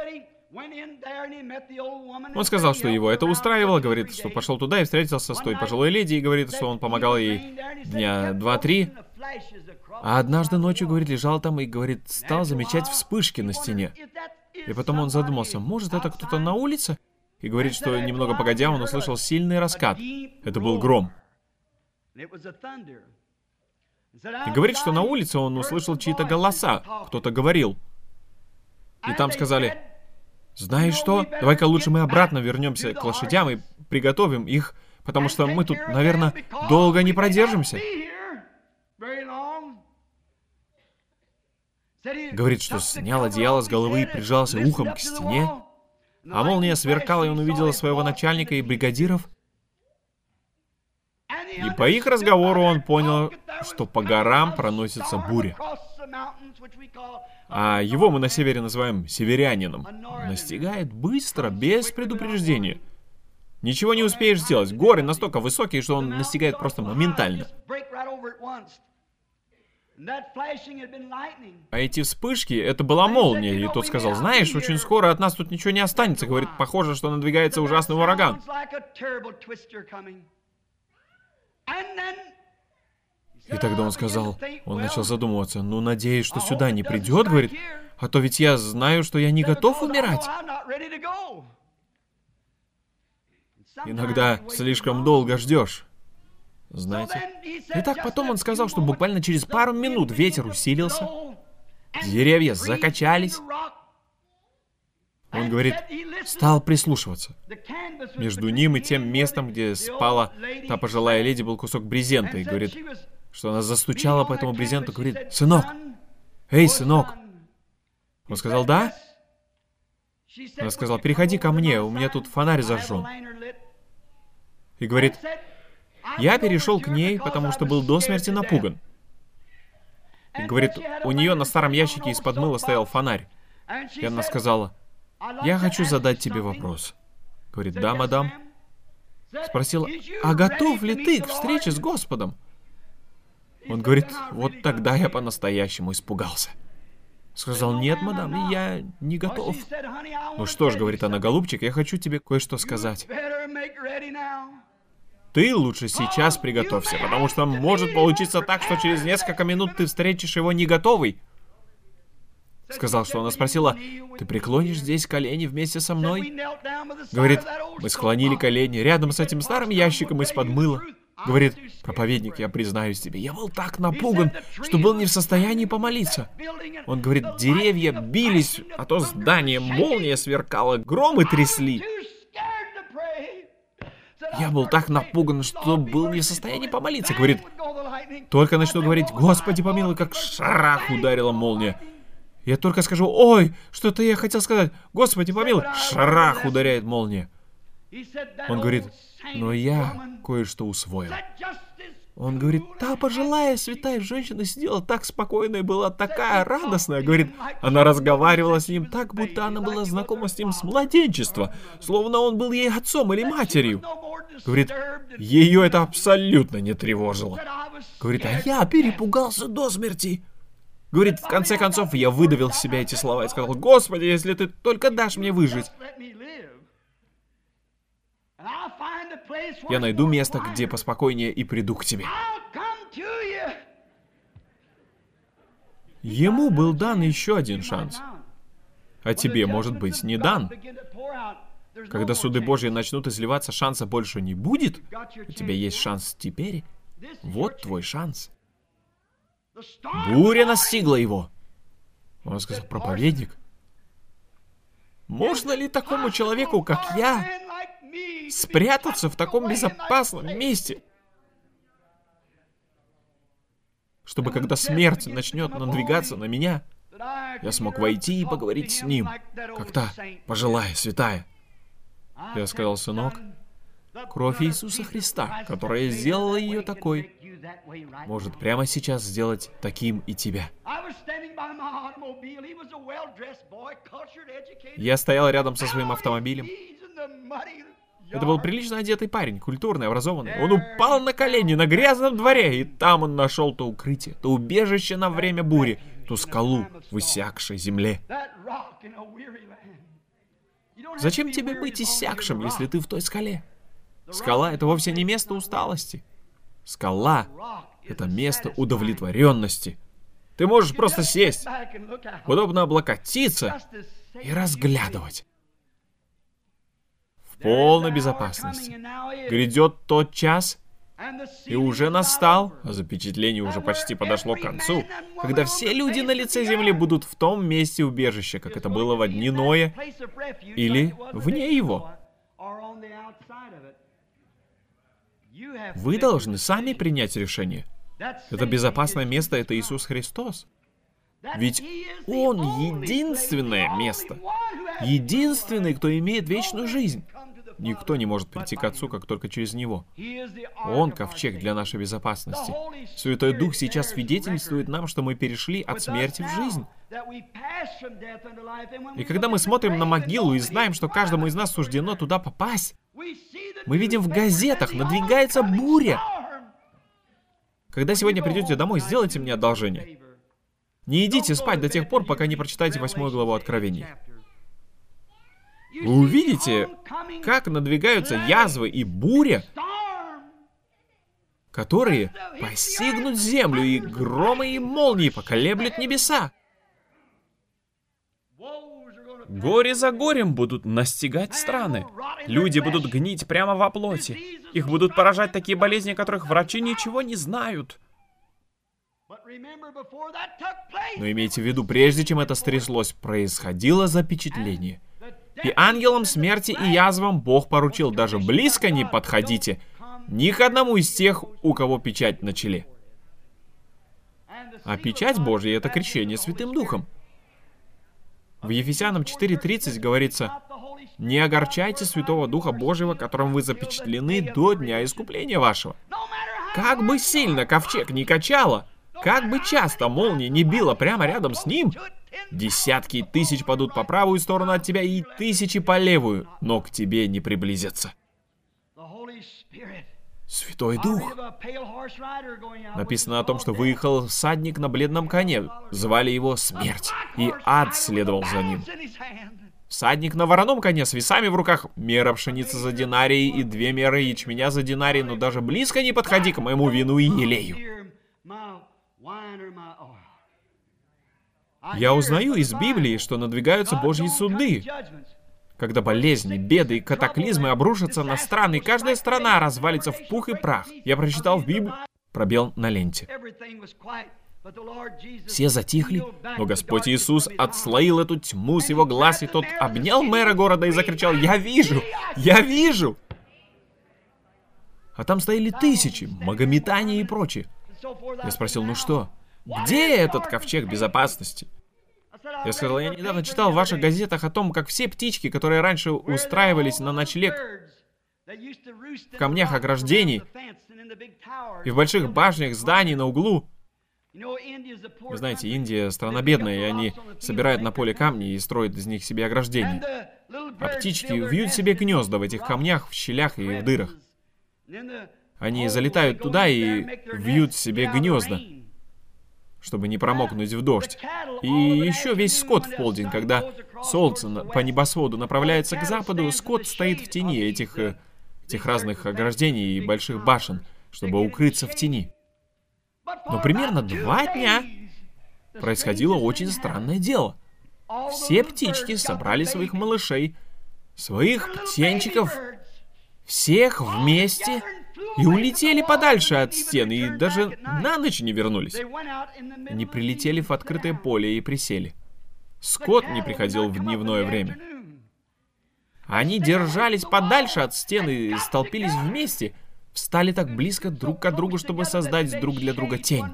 Он сказал, что его это устраивало, говорит, что пошел туда и встретился с той пожилой леди, и говорит, что он помогал ей дня 2-3. А однажды ночью, говорит, лежал там и, говорит, стал замечать вспышки на стене. И потом он задумался, может, это кто-то на улице? И говорит, что немного погодя, он услышал сильный раскат. Это был гром. И говорит, что на улице он услышал чьи-то голоса, кто-то говорил. И там сказали, знаешь что, давай-ка лучше мы обратно вернемся к лошадям и приготовим их, потому что мы тут, наверное, долго не продержимся. Говорит, что снял одеяло с головы и прижался ухом к стене, а молния сверкала, и он увидел своего начальника и бригадиров. И по их разговору он понял, что по горам проносится буря. А его мы на севере называем северянином. Настигает быстро, без предупреждения. Ничего не успеешь сделать. Горы настолько высокие, что он настигает просто моментально. А эти вспышки, это была молния. И тот сказал, знаешь, очень скоро от нас тут ничего не останется. Говорит, похоже, что надвигается ужасный ураган. И тогда он сказал, он начал задумываться, ну, надеюсь, что сюда не придет, говорит, а то ведь я знаю, что я не готов умирать. Иногда слишком долго ждешь, знаете. Итак, потом он сказал, что буквально через пару минут ветер усилился, деревья закачались. Он говорит, стал прислушиваться. Между ним и тем местом, где спала та пожилая леди, был кусок брезента. И говорит, что она застучала по этому брезенту, говорит, сынок, эй, сынок. Он сказал, да? Она сказала, переходи ко мне, у меня тут фонарь зажжен. И говорит, я перешел к ней, потому что был до смерти напуган. И говорит, у нее на старом ящике из-под мыла стоял фонарь. И она сказала, я хочу задать тебе вопрос. Говорит, да, мадам. Спросила, а готов ли ты к встрече с Господом? Он говорит, вот тогда я по-настоящему испугался. Сказал, нет, мадам, я не готов. Ну что ж, говорит она, голубчик, я хочу тебе кое-что сказать. Ты лучше сейчас приготовься, потому что может получиться так, что через несколько минут ты встретишь его не готовый. Сказал, что она спросила, ты преклонишь здесь колени вместе со мной? Говорит, мы склонили колени рядом с этим старым ящиком из-под мыла. Говорит, проповедник, я признаюсь тебе, я был так напуган, что был не в состоянии помолиться. Он говорит, деревья бились, а то здание, молния сверкала, громы трясли. Я был так напуган, что был не в состоянии помолиться. Говорит, только начну говорить, Господи помилуй, как шарах ударила молния. Я только скажу, ой, что-то я хотел сказать, Господи помилуй, шарах ударяет молния. Он говорит, но я кое-что усвоил. Он говорит, та пожилая святая женщина сидела так спокойно и была такая радостная. Говорит, она разговаривала с ним так, будто она была знакома с ним с младенчества, словно он был ей отцом или матерью. Говорит, ее это абсолютно не тревожило. Говорит, а я перепугался до смерти. Говорит, в конце концов, я выдавил из себя эти слова и сказал, Господи, если ты только дашь мне выжить, я найду место, где поспокойнее, и приду к тебе. Ему был дан еще один шанс. А тебе, может быть, не дан. Когда суды Божьи начнут изливаться, шанса больше не будет. У тебя есть шанс теперь. Вот твой шанс. Буря настигла его. Он сказал, проповедник, можно ли такому человеку, как я, спрятаться в таком безопасном месте, чтобы когда смерть начнет надвигаться на меня, я смог войти и поговорить с ним, как та пожилая святая. Я сказал: сынок, кровь Иисуса Христа, которая сделала ее такой, может прямо сейчас сделать таким и тебя. Я стоял рядом со своим автомобилем. Это был прилично одетый парень, культурный, образованный. Он упал на колени на грязном дворе, и там он нашел то укрытие, то убежище на время бури, ту скалу в иссякшей земле. Зачем тебе быть иссякшим, если ты в той скале? Скала — это вовсе не место усталости. Скала — это место удовлетворенности. Ты можешь просто сесть, удобно облокотиться и разглядывать. В полной безопасности. Грядет тот час, и уже настал, а запечатление уже почти подошло к концу, когда все люди на лице земли будут в том месте убежища, как это было во дни Ноя, или вне его. Вы должны сами принять решение. Это безопасное место — это Иисус Христос. Ведь Он единственное место. Единственный, кто имеет вечную жизнь. Никто не может прийти к Отцу, как только через Него. Он — ковчег для нашей безопасности. Святой Дух сейчас свидетельствует нам, что мы перешли от смерти в жизнь. И когда мы смотрим на могилу и знаем, что каждому из нас суждено туда попасть, мы видим в газетах: надвигается буря. Когда сегодня придете домой, сделайте мне одолжение. Не идите спать до тех пор, пока не прочитаете 8 главу Откровения. Вы увидите, как надвигаются язвы и буря, которые постигнут землю, и громы и молнии поколеблют небеса. Горе за горем будут настигать страны. Люди будут гнить прямо во плоти. Их будут поражать такие болезни, о которых врачи ничего не знают. Но имейте в виду, прежде чем это стряслось, происходило запечатление. И ангелам смерти и язвам Бог поручил: даже близко не подходите ни к одному из тех, у кого печать на челе. А печать Божья — это крещение Святым Духом. В Ефесянам 4:30 говорится: «Не огорчайте Святого Духа Божьего, которым вы запечатлены до дня искупления вашего». Как бы сильно ковчег ни качало, как бы часто молния не била прямо рядом с ним, десятки тысяч падут по правую сторону от тебя и тысячи по левую, но к тебе не приблизятся. Святой Дух. Написано о том, что выехал всадник на бледном коне. Звали его Смерть, и ад следовал за ним. Всадник на вороном коне с весами в руках. Мера пшеницы за динарий и 2 меры ячменя за динарий, но даже близко не подходи к моему вину и елею. Я узнаю из Библии, что надвигаются Божьи суды, когда болезни, беды и катаклизмы обрушатся на страны, и каждая страна развалится в пух и прах. Я прочитал в Библии, пробел на ленте. Все затихли, но Господь Иисус отслоил эту тьму с его глаз, и тот обнял мэра города и закричал: «Я вижу! Я вижу!» А там стояли тысячи, магометане и прочее. Я спросил: ну что, где этот ковчег безопасности? Я сказал: я недавно читал в ваших газетах о том, как все птички, которые раньше устраивались на ночлег в камнях ограждений и в больших башнях зданий на углу. Вы знаете, Индия страна бедная, и они собирают на поле камни и строят из них себе ограждения. А птички вьют себе гнезда в этих камнях, в щелях и в дырах. Они залетают туда и вьют себе гнезда, чтобы не промокнуть в дождь. И еще весь скот в полдень, когда солнце по небосводу направляется к западу, скот стоит в тени этих разных ограждений и больших башен, чтобы укрыться в тени. Но примерно 2 дня происходило очень странное дело. Все птички собрали своих малышей, своих птенчиков, всех вместе, и улетели подальше от стен, и даже на ночь не вернулись. Они прилетели в открытое поле и присели. Скот не приходил в дневное время. Они держались подальше от стены и столпились вместе, встали так близко друг к другу, чтобы создать друг для друга тень.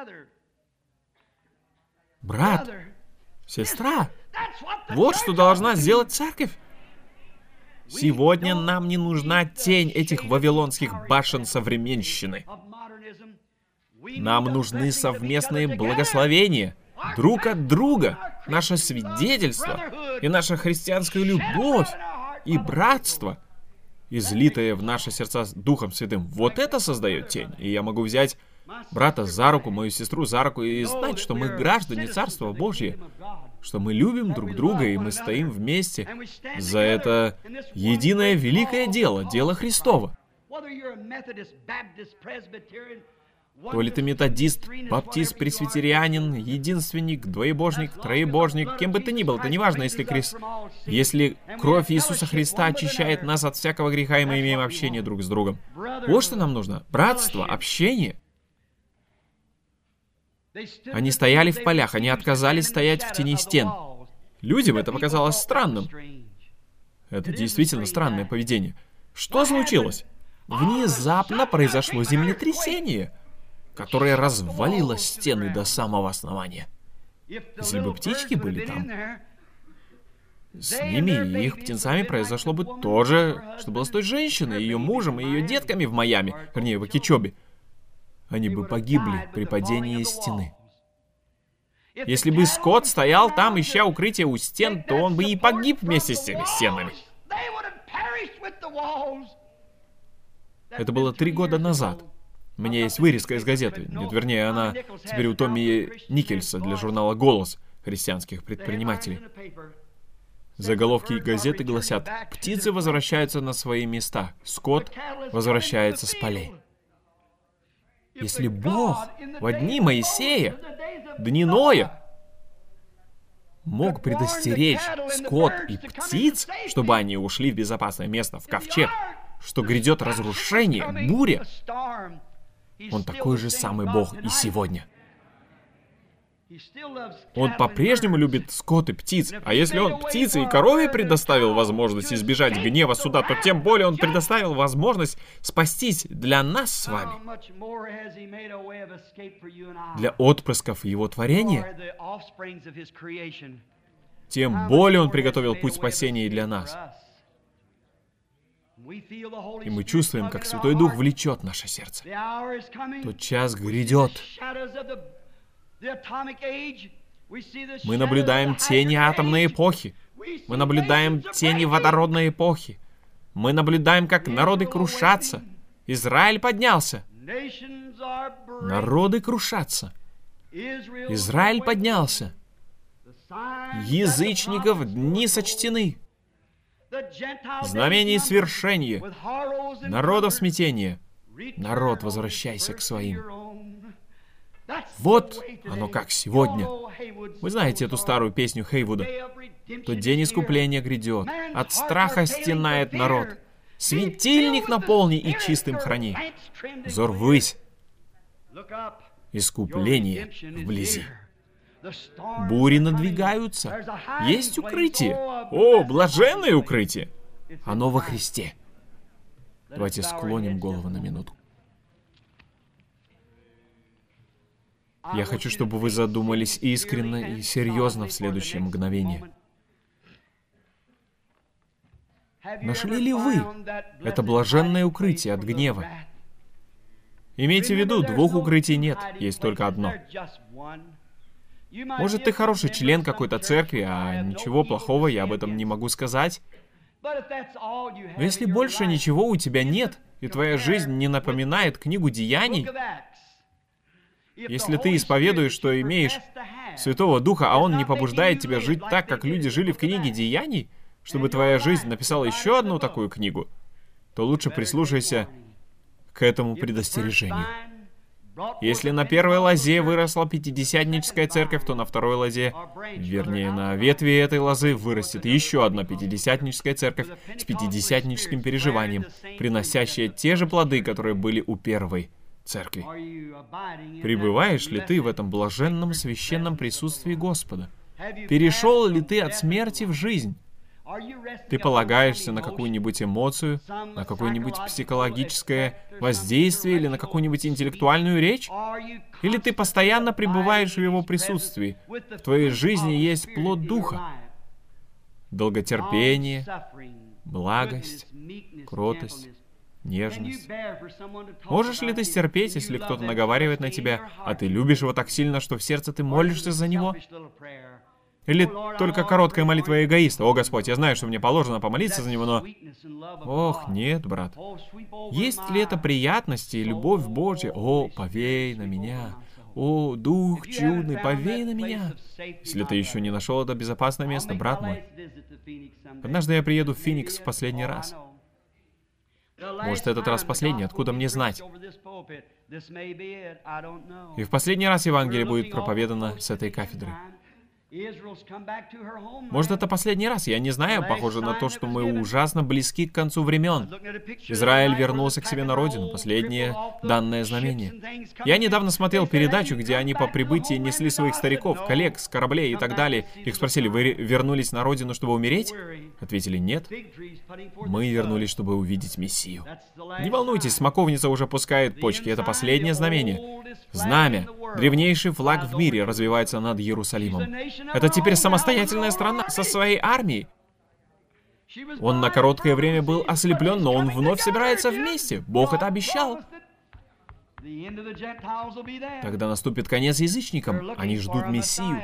Брат, сестра, вот что должна сделать церковь. Сегодня нам не нужна тень этих вавилонских башен современщины. Нам нужны совместные благословения друг от друга, наше свидетельство и наша христианская любовь и братство, излитое в наши сердца Духом Святым. Вот это создает тень. И я могу взять брата за руку, мою сестру за руку и знать, что мы граждане Царства Божьего, что мы любим друг друга, и мы стоим вместе за это единое великое дело, дело Христово. То ли ты методист, баптист, пресвитерианин, единственник, двоебожник, троебожник, кем бы ты ни был, это не важно, если кровь Иисуса Христа очищает нас от всякого греха, и мы имеем общение друг с другом. Вот что нам нужно. Братство, общение. Они стояли в полях, они отказались стоять в тени стен. Людям это показалось странным. Это действительно странное поведение. Что случилось? Внезапно произошло землетрясение, которое развалило стены до самого основания. Если бы птички были там, с ними и их птенцами произошло бы то же, что было с той женщиной, ее мужем и ее детками в Майами, вернее, в Окичобе. Они бы погибли при падении стены. Если бы скот стоял там, ища укрытие у стен, то он бы и погиб вместе с теми стенами. Это было 3 года назад. У меня есть вырезка из газеты. Нет, вернее, она теперь у Томми Никельса для журнала «Голос» христианских предпринимателей. Заголовки газеты гласят: «Птицы возвращаются на свои места. Скот возвращается с полей». Если Бог в дни Моисея, дни Ноя, мог предостеречь скот и птиц, чтобы они ушли в безопасное место, в ковчег, что грядет разрушение, буря, Он такой же самый Бог и сегодня. Он по-прежнему любит скот и птиц. А если Он птице и корове предоставил возможность избежать гнева суда, то тем более Он предоставил возможность спастись для нас с вами. Для отпрысков Его творения. Тем более Он приготовил путь спасения и для нас. И мы чувствуем, как Святой Дух влечет наше сердце. Тот час грядет. Мы наблюдаем тени атомной эпохи. Мы наблюдаем тени водородной эпохи. Мы наблюдаем, как народы крушатся. Израиль поднялся. Народы крушатся. Израиль поднялся. Язычников дни сочтены. Знамение свершения. Народов смятения. Народ, возвращайся к своим. Вот оно как сегодня. Вы знаете эту старую песню Хейвуда? «Тот день искупления грядет, от страха стенает народ. Светильник наполни и чистым храни. Взор ввысь, искупление вблизи. Бури надвигаются, есть укрытие. О, блаженное укрытие! Оно во Христе». Давайте склоним голову на минуту. Я хочу, чтобы вы задумались искренне и серьезно в следующее мгновение. Нашли ли вы это блаженное укрытие от гнева? Имейте в виду, 2 укрытий нет, есть только одно. Может, ты хороший член какой-то церкви, а ничего плохого я об этом не могу сказать. Но если больше ничего у тебя нет, и твоя жизнь не напоминает книгу Деяний, если ты исповедуешь, что имеешь Святого Духа, а Он не побуждает тебя жить так, как люди жили в книге Деяний, чтобы твоя жизнь написала еще одну такую книгу, то лучше прислушайся к этому предостережению. Если на первой лозе выросла пятидесятническая церковь, то на второй лозе, вернее, на ветви этой лозы вырастет еще одна пятидесятническая церковь с пятидесятническим переживанием, приносящая те же плоды, которые были у первой церкви. Пребываешь ли ты в этом блаженном священном присутствии Господа? Перешел ли ты от смерти в жизнь? Ты полагаешься на какую-нибудь эмоцию, на какое-нибудь психологическое воздействие или на какую-нибудь интеллектуальную речь? Или ты постоянно пребываешь в его присутствии? В твоей жизни есть плод Духа. Долготерпение, благость, кротость, нежность. Можешь ли ты стерпеть, если кто-то наговаривает на тебя, а ты любишь его так сильно, что в сердце ты молишься за него? Или только короткая молитва эгоиста? О, Господь, я знаю, что мне положено помолиться за него, но... Ох, нет, брат. Есть ли это приятность и любовь Божья? О, повей на меня. О, Дух чудный, повей на меня. Если ты еще не нашел это безопасное место, брат мой. Однажды я приеду в Феникс в последний раз. Может, этот раз последний, откуда мне знать? И в последний раз Евангелие будет проповедано с этой кафедры. Может, это последний раз, я не знаю, похоже на то, что мы ужасно близки к концу времен. Израиль вернулся к себе на родину, последнее данное знамение. Я недавно смотрел передачу, где они по прибытии несли своих стариков, коллег с кораблей и так далее. Их спросили, вы вернулись на родину, чтобы умереть? Ответили, нет. Мы вернулись, чтобы увидеть Мессию. Не волнуйтесь, смоковница уже пускает почки, это последнее знамение. Знамя, древнейший флаг в мире, развивается над Иерусалимом. Это теперь самостоятельная страна со своей армией. Он на короткое время был ослеплен, но он вновь собирается вместе. Бог это обещал. Тогда наступит конец язычникам. Они ждут Мессию.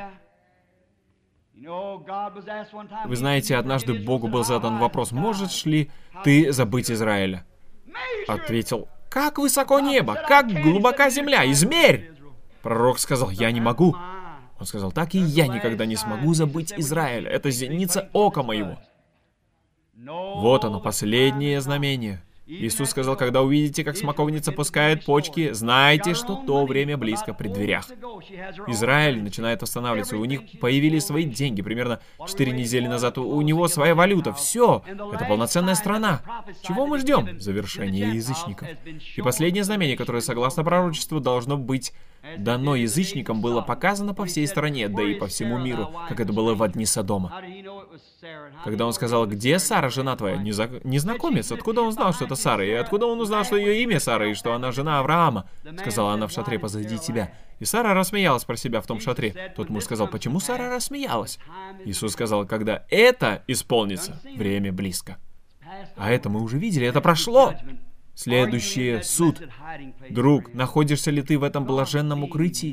Вы знаете, однажды Богу был задан вопрос, можешь ли ты забыть Израиля? Ответил, как высоко небо, как глубока земля, измерь! Пророк сказал, я не могу. Он сказал, так и я никогда не смогу забыть Израиля. Это зеница ока моего. Вот оно, последнее знамение. Иисус сказал, когда увидите, как смоковница пускает почки, знайте, что то время близко при дверях. Израиль начинает восстанавливаться, у них появились свои деньги, примерно 4 недели назад у него своя валюта, все, это полноценная страна. Чего мы ждем? Завершение язычников. И последнее знамение, которое, согласно пророчеству, должно быть дано язычникам, было показано по всей стране, да и по всему миру, как это было в дни Содома. Когда он сказал, где Сара, жена твоя? Незнакомец, откуда он знал, что это Сара? И откуда он узнал, что ее имя Сара, и что она жена Авраама? Сказала она в шатре позади тебя. И Сара рассмеялась про себя в том шатре. Тот муж сказал, почему Сара рассмеялась? Иисус сказал, когда это исполнится, время близко. А это мы уже видели, это прошло. Следующий суд. Друг, находишься ли ты в этом блаженном укрытии?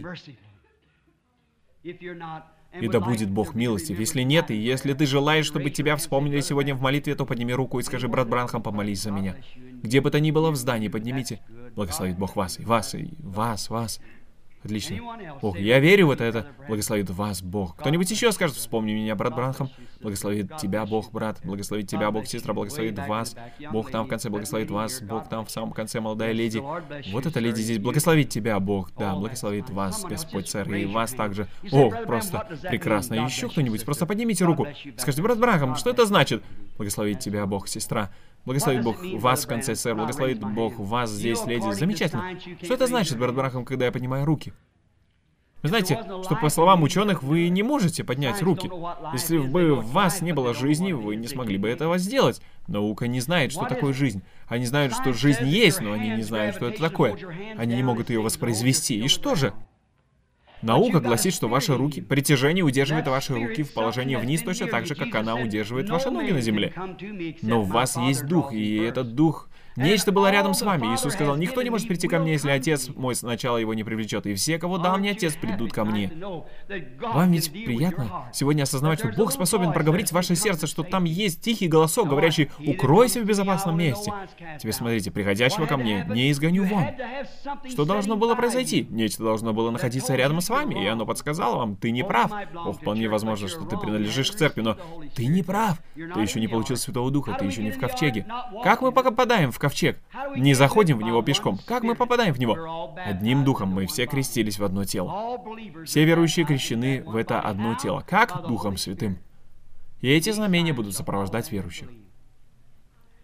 И да будет Бог милостив. Если нет, и если ты желаешь, чтобы тебя вспомнили сегодня в молитве, то подними руку и скажи, брат Бранхам, помолись за меня. Где бы то ни было в здании, поднимите. Благословит Бог вас, и вас, и вас. Отлично. Бог, я верю в это благословит вас Бог. Кто-нибудь еще скажет, вспомни меня, брат Бранхам. Благословит тебя Бог, брат. Благословит тебя Бог, сестра. Благословит вас. Бог там в конце благословит вас. Бог там в самом конце, молодая леди. Вот эта леди здесь. Благословит тебя Бог. Да, благословит вас, Господь Царь, и вас также. О, просто прекрасно. Еще кто-нибудь? Просто поднимите руку. Скажите, брат Бранхам, что это значит? Благословит тебя Бог, сестра. Благословит Бог вас в конце, сэр. Благословит Бог вас здесь, леди. Замечательно. Что это значит, брат Бранхам, когда я поднимаю руки? Вы знаете, что по словам ученых, вы не можете поднять руки. Если бы в вас не было жизни, вы не смогли бы этого сделать. Наука не знает, что такое жизнь. Они знают, что жизнь есть, но они не знают, что это такое. Они не могут ее воспроизвести. И что же? Наука гласит, что ваши руки, притяжение удерживает ваши руки в положении вниз точно так же, как она удерживает ваши ноги на земле. Но в вас есть дух, и этот дух... Нечто было рядом с вами. Иисус сказал, никто не может прийти ко мне, если Отец мой сначала его не привлечет. И все, кого дал мне Отец, придут ко мне. Вам ведь приятно сегодня осознавать, что Бог способен проговорить в ваше сердце, что там есть тихий голосок, говорящий, укройся в безопасном месте. Теперь смотрите, приходящего ко мне не изгоню вон. Что должно было произойти? Нечто должно было находиться рядом с вами, и оно подсказало вам, ты не прав. Вполне возможно, что ты принадлежишь к церкви, но ты не прав. Ты еще не получил Святого Духа, ты еще не в ковчеге. Как мы попадаем в ковчег? Не заходим в него пешком. Как мы попадаем в него? Одним духом мы все крестились в одно тело. Все верующие крещены в это одно тело. Как? Духом Святым. И эти знамения будут сопровождать верующих.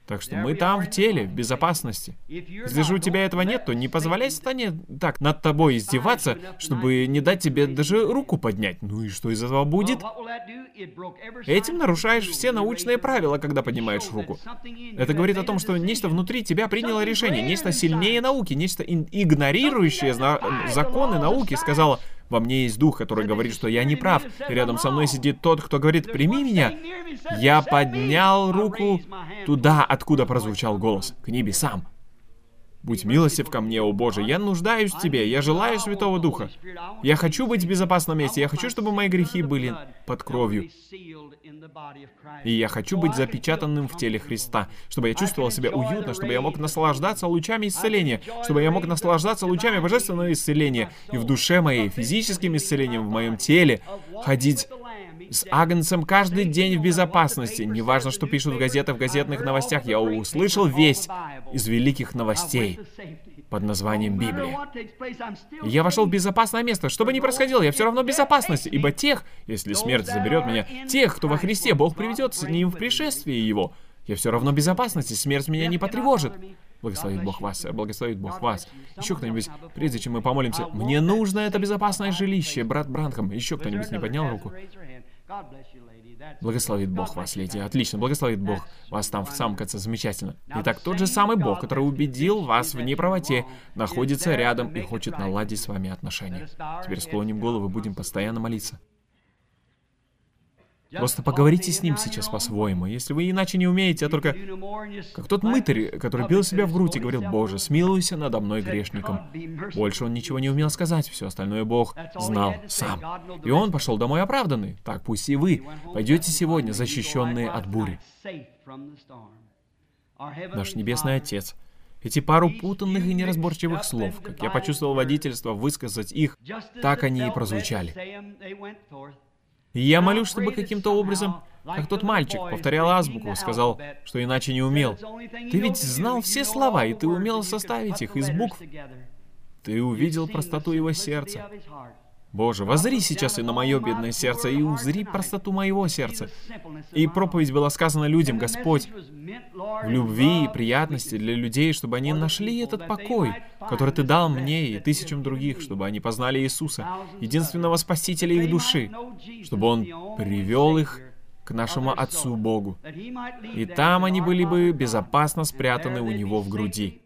Так что мы там в теле, в безопасности. Если же у тебя этого нет, то не позволяй сатане так над тобой издеваться, чтобы не дать тебе даже руку поднять. Ну и что из этого будет? Этим нарушаешь все научные правила, когда поднимаешь руку. Это говорит о том, что нечто внутри тебя приняло решение, нечто сильнее науки, нечто игнорирующее законы науки сказало: во мне есть дух, который говорит, что я не прав. И рядом со мной сидит тот, кто говорит: прими меня. Я поднял руку туда, откуда прозвучал голос, к небесам. Будь милостив ко мне, о Боже, я нуждаюсь в Тебе, я желаю Святого Духа. Я хочу быть в безопасном месте, я хочу, чтобы мои грехи были под кровью. И я хочу быть запечатанным в теле Христа, чтобы я чувствовал себя уютно, чтобы я мог наслаждаться лучами исцеления, чтобы я мог наслаждаться лучами божественного исцеления и в душе моей, физическим исцелением в моем теле, ходить с Агнцем каждый день в безопасности. Неважно, что пишут в газетах, в газетных новостях, я услышал весть из великих новостей под названием Библия. И я вошел в безопасное место. Что бы ни происходило, я все равно в безопасности, ибо тех, если смерть заберет меня, тех, кто во Христе, Бог приведет с ним в пришествии Его. Я все равно в безопасности, смерть меня не потревожит. Благословит Бог вас, благословит Бог вас. Еще кто-нибудь, прежде чем мы помолимся, мне нужно это безопасное жилище, брат Бранхам. Еще кто-нибудь не поднял руку? Благословит Бог вас, леди. Отлично, благословит Бог вас там в самом конце. Замечательно. Итак, тот же самый Бог, который убедил вас в неправоте, находится рядом и хочет наладить с вами отношения. Теперь склоним головы, будем постоянно молиться. Просто поговорите с ним сейчас по-своему. Если вы иначе не умеете, а только как тот мытарь, который бил себя в грудь и говорил: «Боже, смилуйся надо мной грешником». Больше он ничего не умел сказать, все остальное Бог знал сам. И он пошел домой оправданный. Так пусть и вы пойдете сегодня, защищенные от бури. Наш Небесный Отец, эти пару путанных и неразборчивых слов, как я почувствовал водительство высказать их, так они и прозвучали. И я молюсь, чтобы каким-то образом, как тот мальчик, повторял азбуку, сказал, что иначе не умел. Ты ведь знал все слова, и ты умел составить их из букв. Ты увидел простоту его сердца. Боже, воззри сейчас и на мое бедное сердце, и узри простоту моего сердца. И проповедь была сказана людям: Господь, в любви и приятности для людей, чтобы они нашли этот покой, который Ты дал мне и тысячам других, чтобы они познали Иисуса, единственного Спасителя их души, чтобы Он привел их к нашему Отцу Богу. И там они были бы безопасно спрятаны у Него в груди,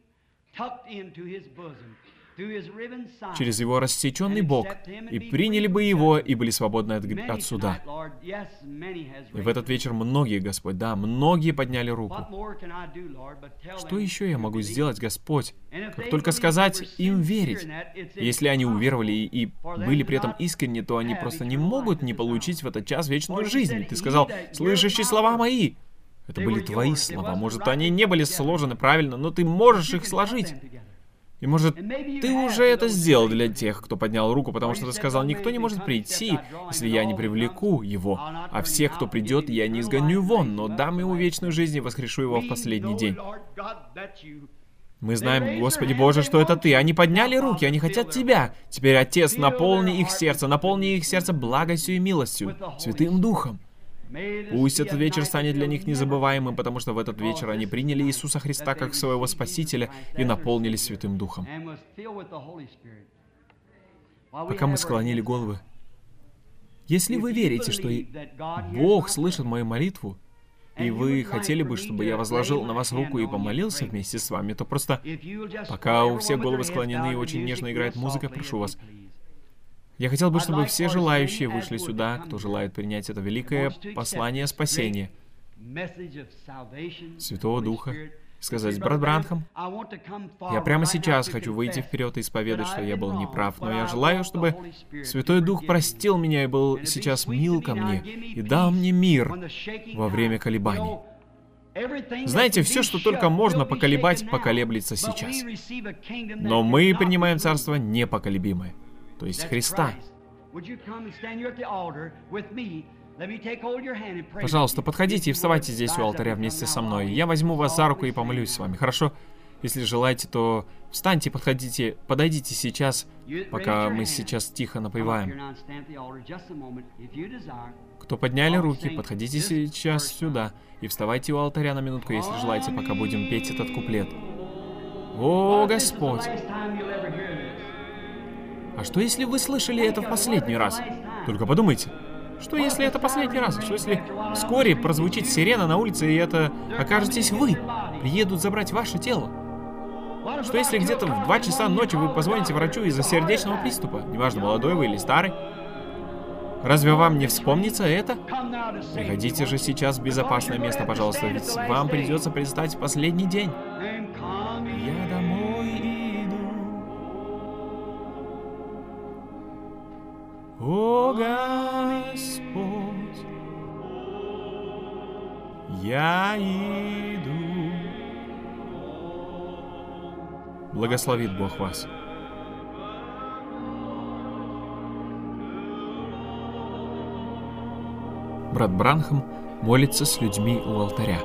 через Его рассеченный бок, и приняли бы Его, и были свободны от суда. И в этот вечер многие, Господь, да, многие подняли руку. Что еще я могу сделать, Господь? Как только сказать им верить. Если они уверовали и были при этом искренни, то они просто не могут не получить в этот час вечную жизнь. Ты сказал: «Слышащий слова мои». Это были Твои слова. Может, они не были сложены правильно, но Ты можешь их сложить. И может, Ты уже это сделал для тех, кто поднял руку, потому что Ты сказал: никто не может прийти, если я не привлеку его, а всех, кто придет, я не изгоню вон, но дам ему вечную жизнь и воскрешу его в последний день. Мы знаем, Господи Боже, что это Ты. Они подняли руки, они хотят Тебя. Теперь, Отец, наполни их сердце благостью и милостью, Святым Духом. Пусть этот вечер станет для них незабываемым, потому что в этот вечер они приняли Иисуса Христа как своего Спасителя и наполнились Святым Духом. Пока мы склонили головы, если вы верите, что Бог слышит мою молитву, и вы хотели бы, чтобы я возложил на вас руку и помолился вместе с вами, то просто, пока у всех головы склонены и очень нежно играет музыка, прошу вас, я хотел бы, чтобы все желающие вышли сюда, кто желает принять это великое послание спасения Святого Духа, сказать: брат Бранхам, я прямо сейчас хочу выйти вперед и исповедать, что я был неправ, но я желаю, чтобы Святой Дух простил меня и был сейчас мил ко мне и дал мне мир во время колебаний. Знаете, все, что только можно поколебать, поколеблется сейчас. Но мы принимаем Царство непоколебимое, то есть Христа. Пожалуйста, подходите и вставайте здесь у алтаря вместе со мной. Я возьму вас за руку и помолюсь с вами, хорошо? Если желаете, то встаньте, подойдите сейчас, пока мы сейчас тихо напеваем. Кто подняли руки, подходите сейчас сюда и вставайте у алтаря на минутку, если желаете, пока будем петь этот куплет. О, Господь! А что, если вы слышали это в последний раз? Только подумайте. Что, если это последний раз? Что, если вскоре прозвучит сирена на улице, и это окажетесь вы? Приедут забрать ваше тело? Что, если где-то в 2 часа ночи вы позвоните врачу из-за сердечного приступа? Неважно, молодой вы или старый. Разве вам не вспомнится это? Приходите же сейчас в безопасное место, пожалуйста, ведь вам придется предстать в последний день. Я домой иду. О, Господь, я иду. Благословит Бог вас. Брат Бранхам молится с людьми у алтаря.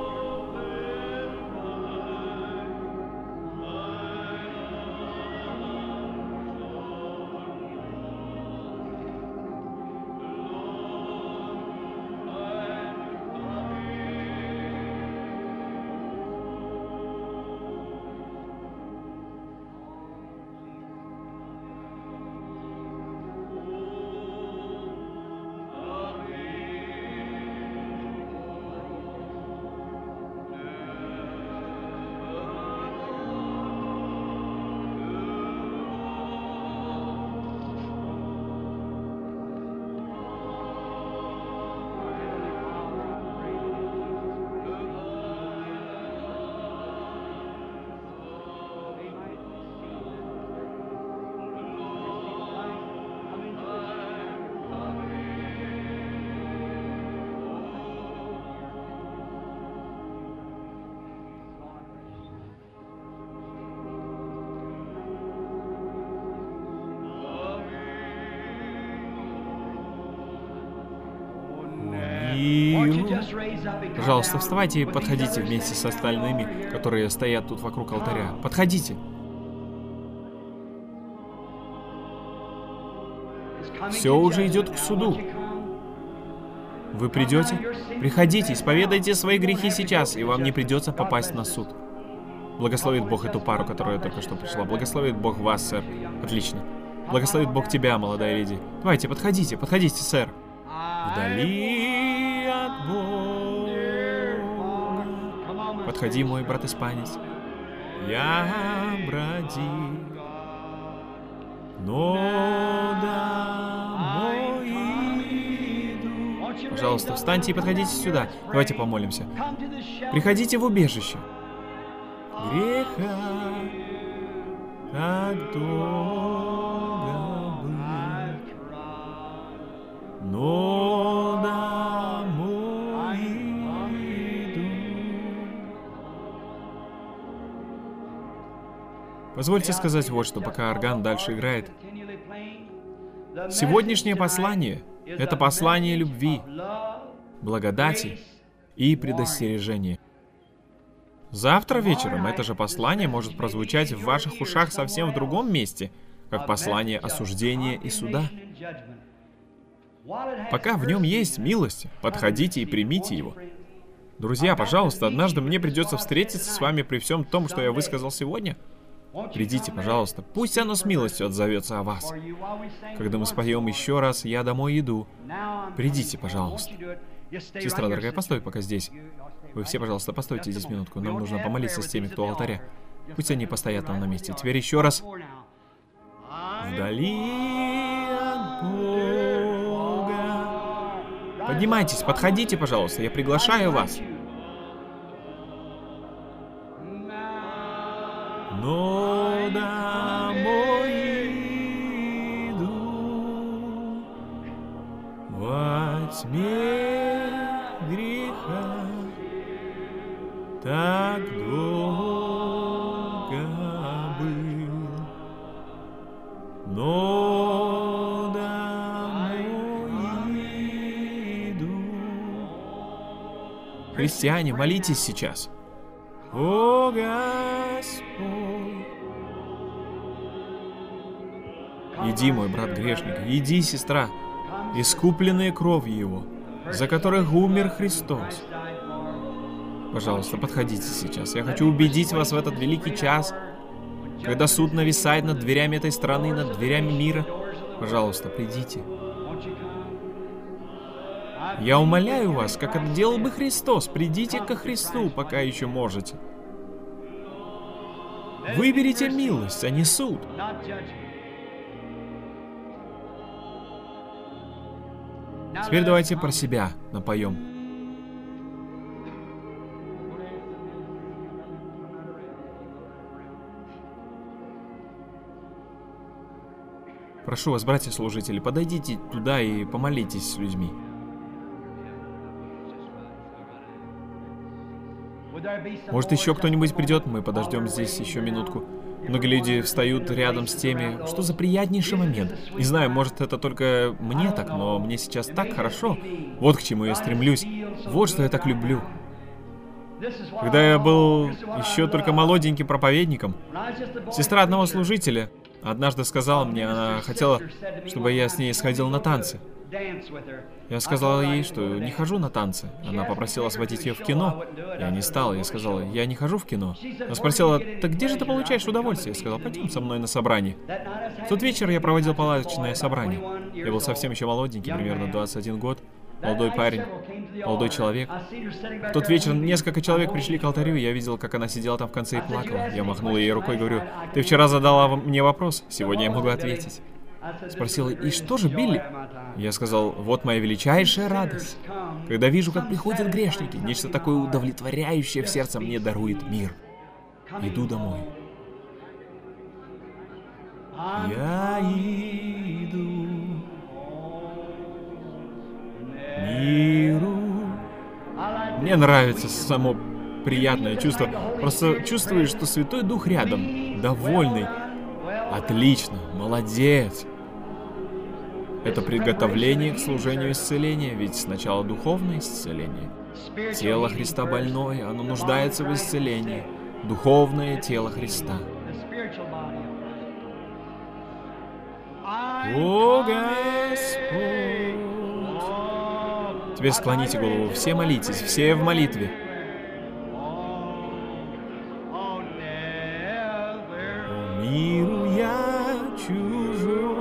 Пожалуйста, вставайте и подходите вместе с остальными, которые стоят тут вокруг алтаря. Подходите. Все уже идет к суду. Вы придете? Приходите, исповедайте свои грехи сейчас, и вам не придется попасть на суд. Благословит Бог эту пару, которая только что пришла. Благословит Бог вас, сэр. Отлично. Благословит Бог тебя, молодая леди. Давайте, подходите, сэр. Вдали от Бога. Подходи, мой брат-испанец. Я бродил, но домой иду. Пожалуйста, встаньте и подходите сюда. Давайте помолимся. Приходите в убежище. Греха так долго был, но домой иду. Позвольте сказать вот что, пока орган дальше играет. Сегодняшнее послание — это послание любви, благодати и предостережения. Завтра вечером это же послание может прозвучать в ваших ушах совсем в другом месте, как послание осуждения и суда. Пока в нем есть милость, подходите и примите его. Друзья, пожалуйста, однажды мне придется встретиться с вами при всем том, что я высказал сегодня. Придите, пожалуйста, пусть оно с милостью отзовется о вас. Когда мы споем еще раз «Я домой иду», придите, пожалуйста. Сестра дорогая, постой пока здесь. Вы все, пожалуйста, постойте здесь минутку. Нам нужно помолиться с теми, кто у алтаря. Пусть они постоят там на месте. Теперь еще раз. Вдали от Бога. Поднимайтесь, подходите, пожалуйста. Я приглашаю вас. Но домой иду во тьме греха. Так долго был, но домой иду. Христиане, молитесь сейчас. О, Господь. Иди, мой брат грешник, иди, сестра, искупленные кровью Его, за которых умер Христос. Пожалуйста, подходите сейчас. Я хочу убедить вас в этот великий час, когда суд нависает над дверями этой страны, над дверями мира. Пожалуйста, придите. Я умоляю вас, как это делал бы Христос, придите ко Христу, пока еще можете. Выберите милость, а не суд. Теперь давайте про себя напоем. Прошу вас, братья-служители, подойдите туда и помолитесь с людьми. Может, еще кто-нибудь придет? Мы подождем здесь еще минутку. Многие люди встают рядом с теми. Что за приятнейший момент. Не знаю, может, это только мне так, но мне сейчас так хорошо. Вот к чему я стремлюсь. Вот что я так люблю. Когда я был еще только молоденьким проповедником, сестра одного служителя однажды сказала мне, она хотела, чтобы я с ней сходил на танцы. Я сказал ей, что не хожу на танцы. Она попросила сводить ее в кино. Я не стал. Я сказал, я не хожу в кино. Она спросила, так где же ты получаешь удовольствие? Я сказал, пойдем со мной на собрание. В тот вечер я проводил палаточное собрание. Я был совсем еще молоденький, примерно 21 год. Молодой парень, молодой человек. В тот вечер несколько человек пришли к алтарю, и я видел, как она сидела там в конце и плакала. Я махнул ей рукой и говорю, ты вчера задала мне вопрос, сегодня я могу ответить. Спросила, и что же, Билли? Я сказал, вот моя величайшая радость. Когда вижу, как приходят грешники, нечто такое удовлетворяющее в сердце мне дарует мир. Иду домой. Я иду миру. Мне нравится само приятное чувство. Просто чувствуешь, что Святой Дух рядом, довольный. Отлично, молодец. Это приготовление к служению исцеления, ведь сначала духовное исцеление. Тело Христа больное, оно нуждается в исцелении. Духовное тело Христа. О, Господь! Теперь склоните голову, все молитесь, все в молитве. О, миру я чужой.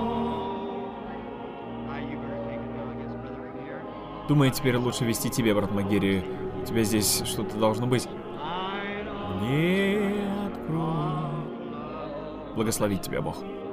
Думаю, теперь лучше вести тебе, брат Магери. У тебя здесь что-то должно быть. Мне открой. Благословить тебя, Бог.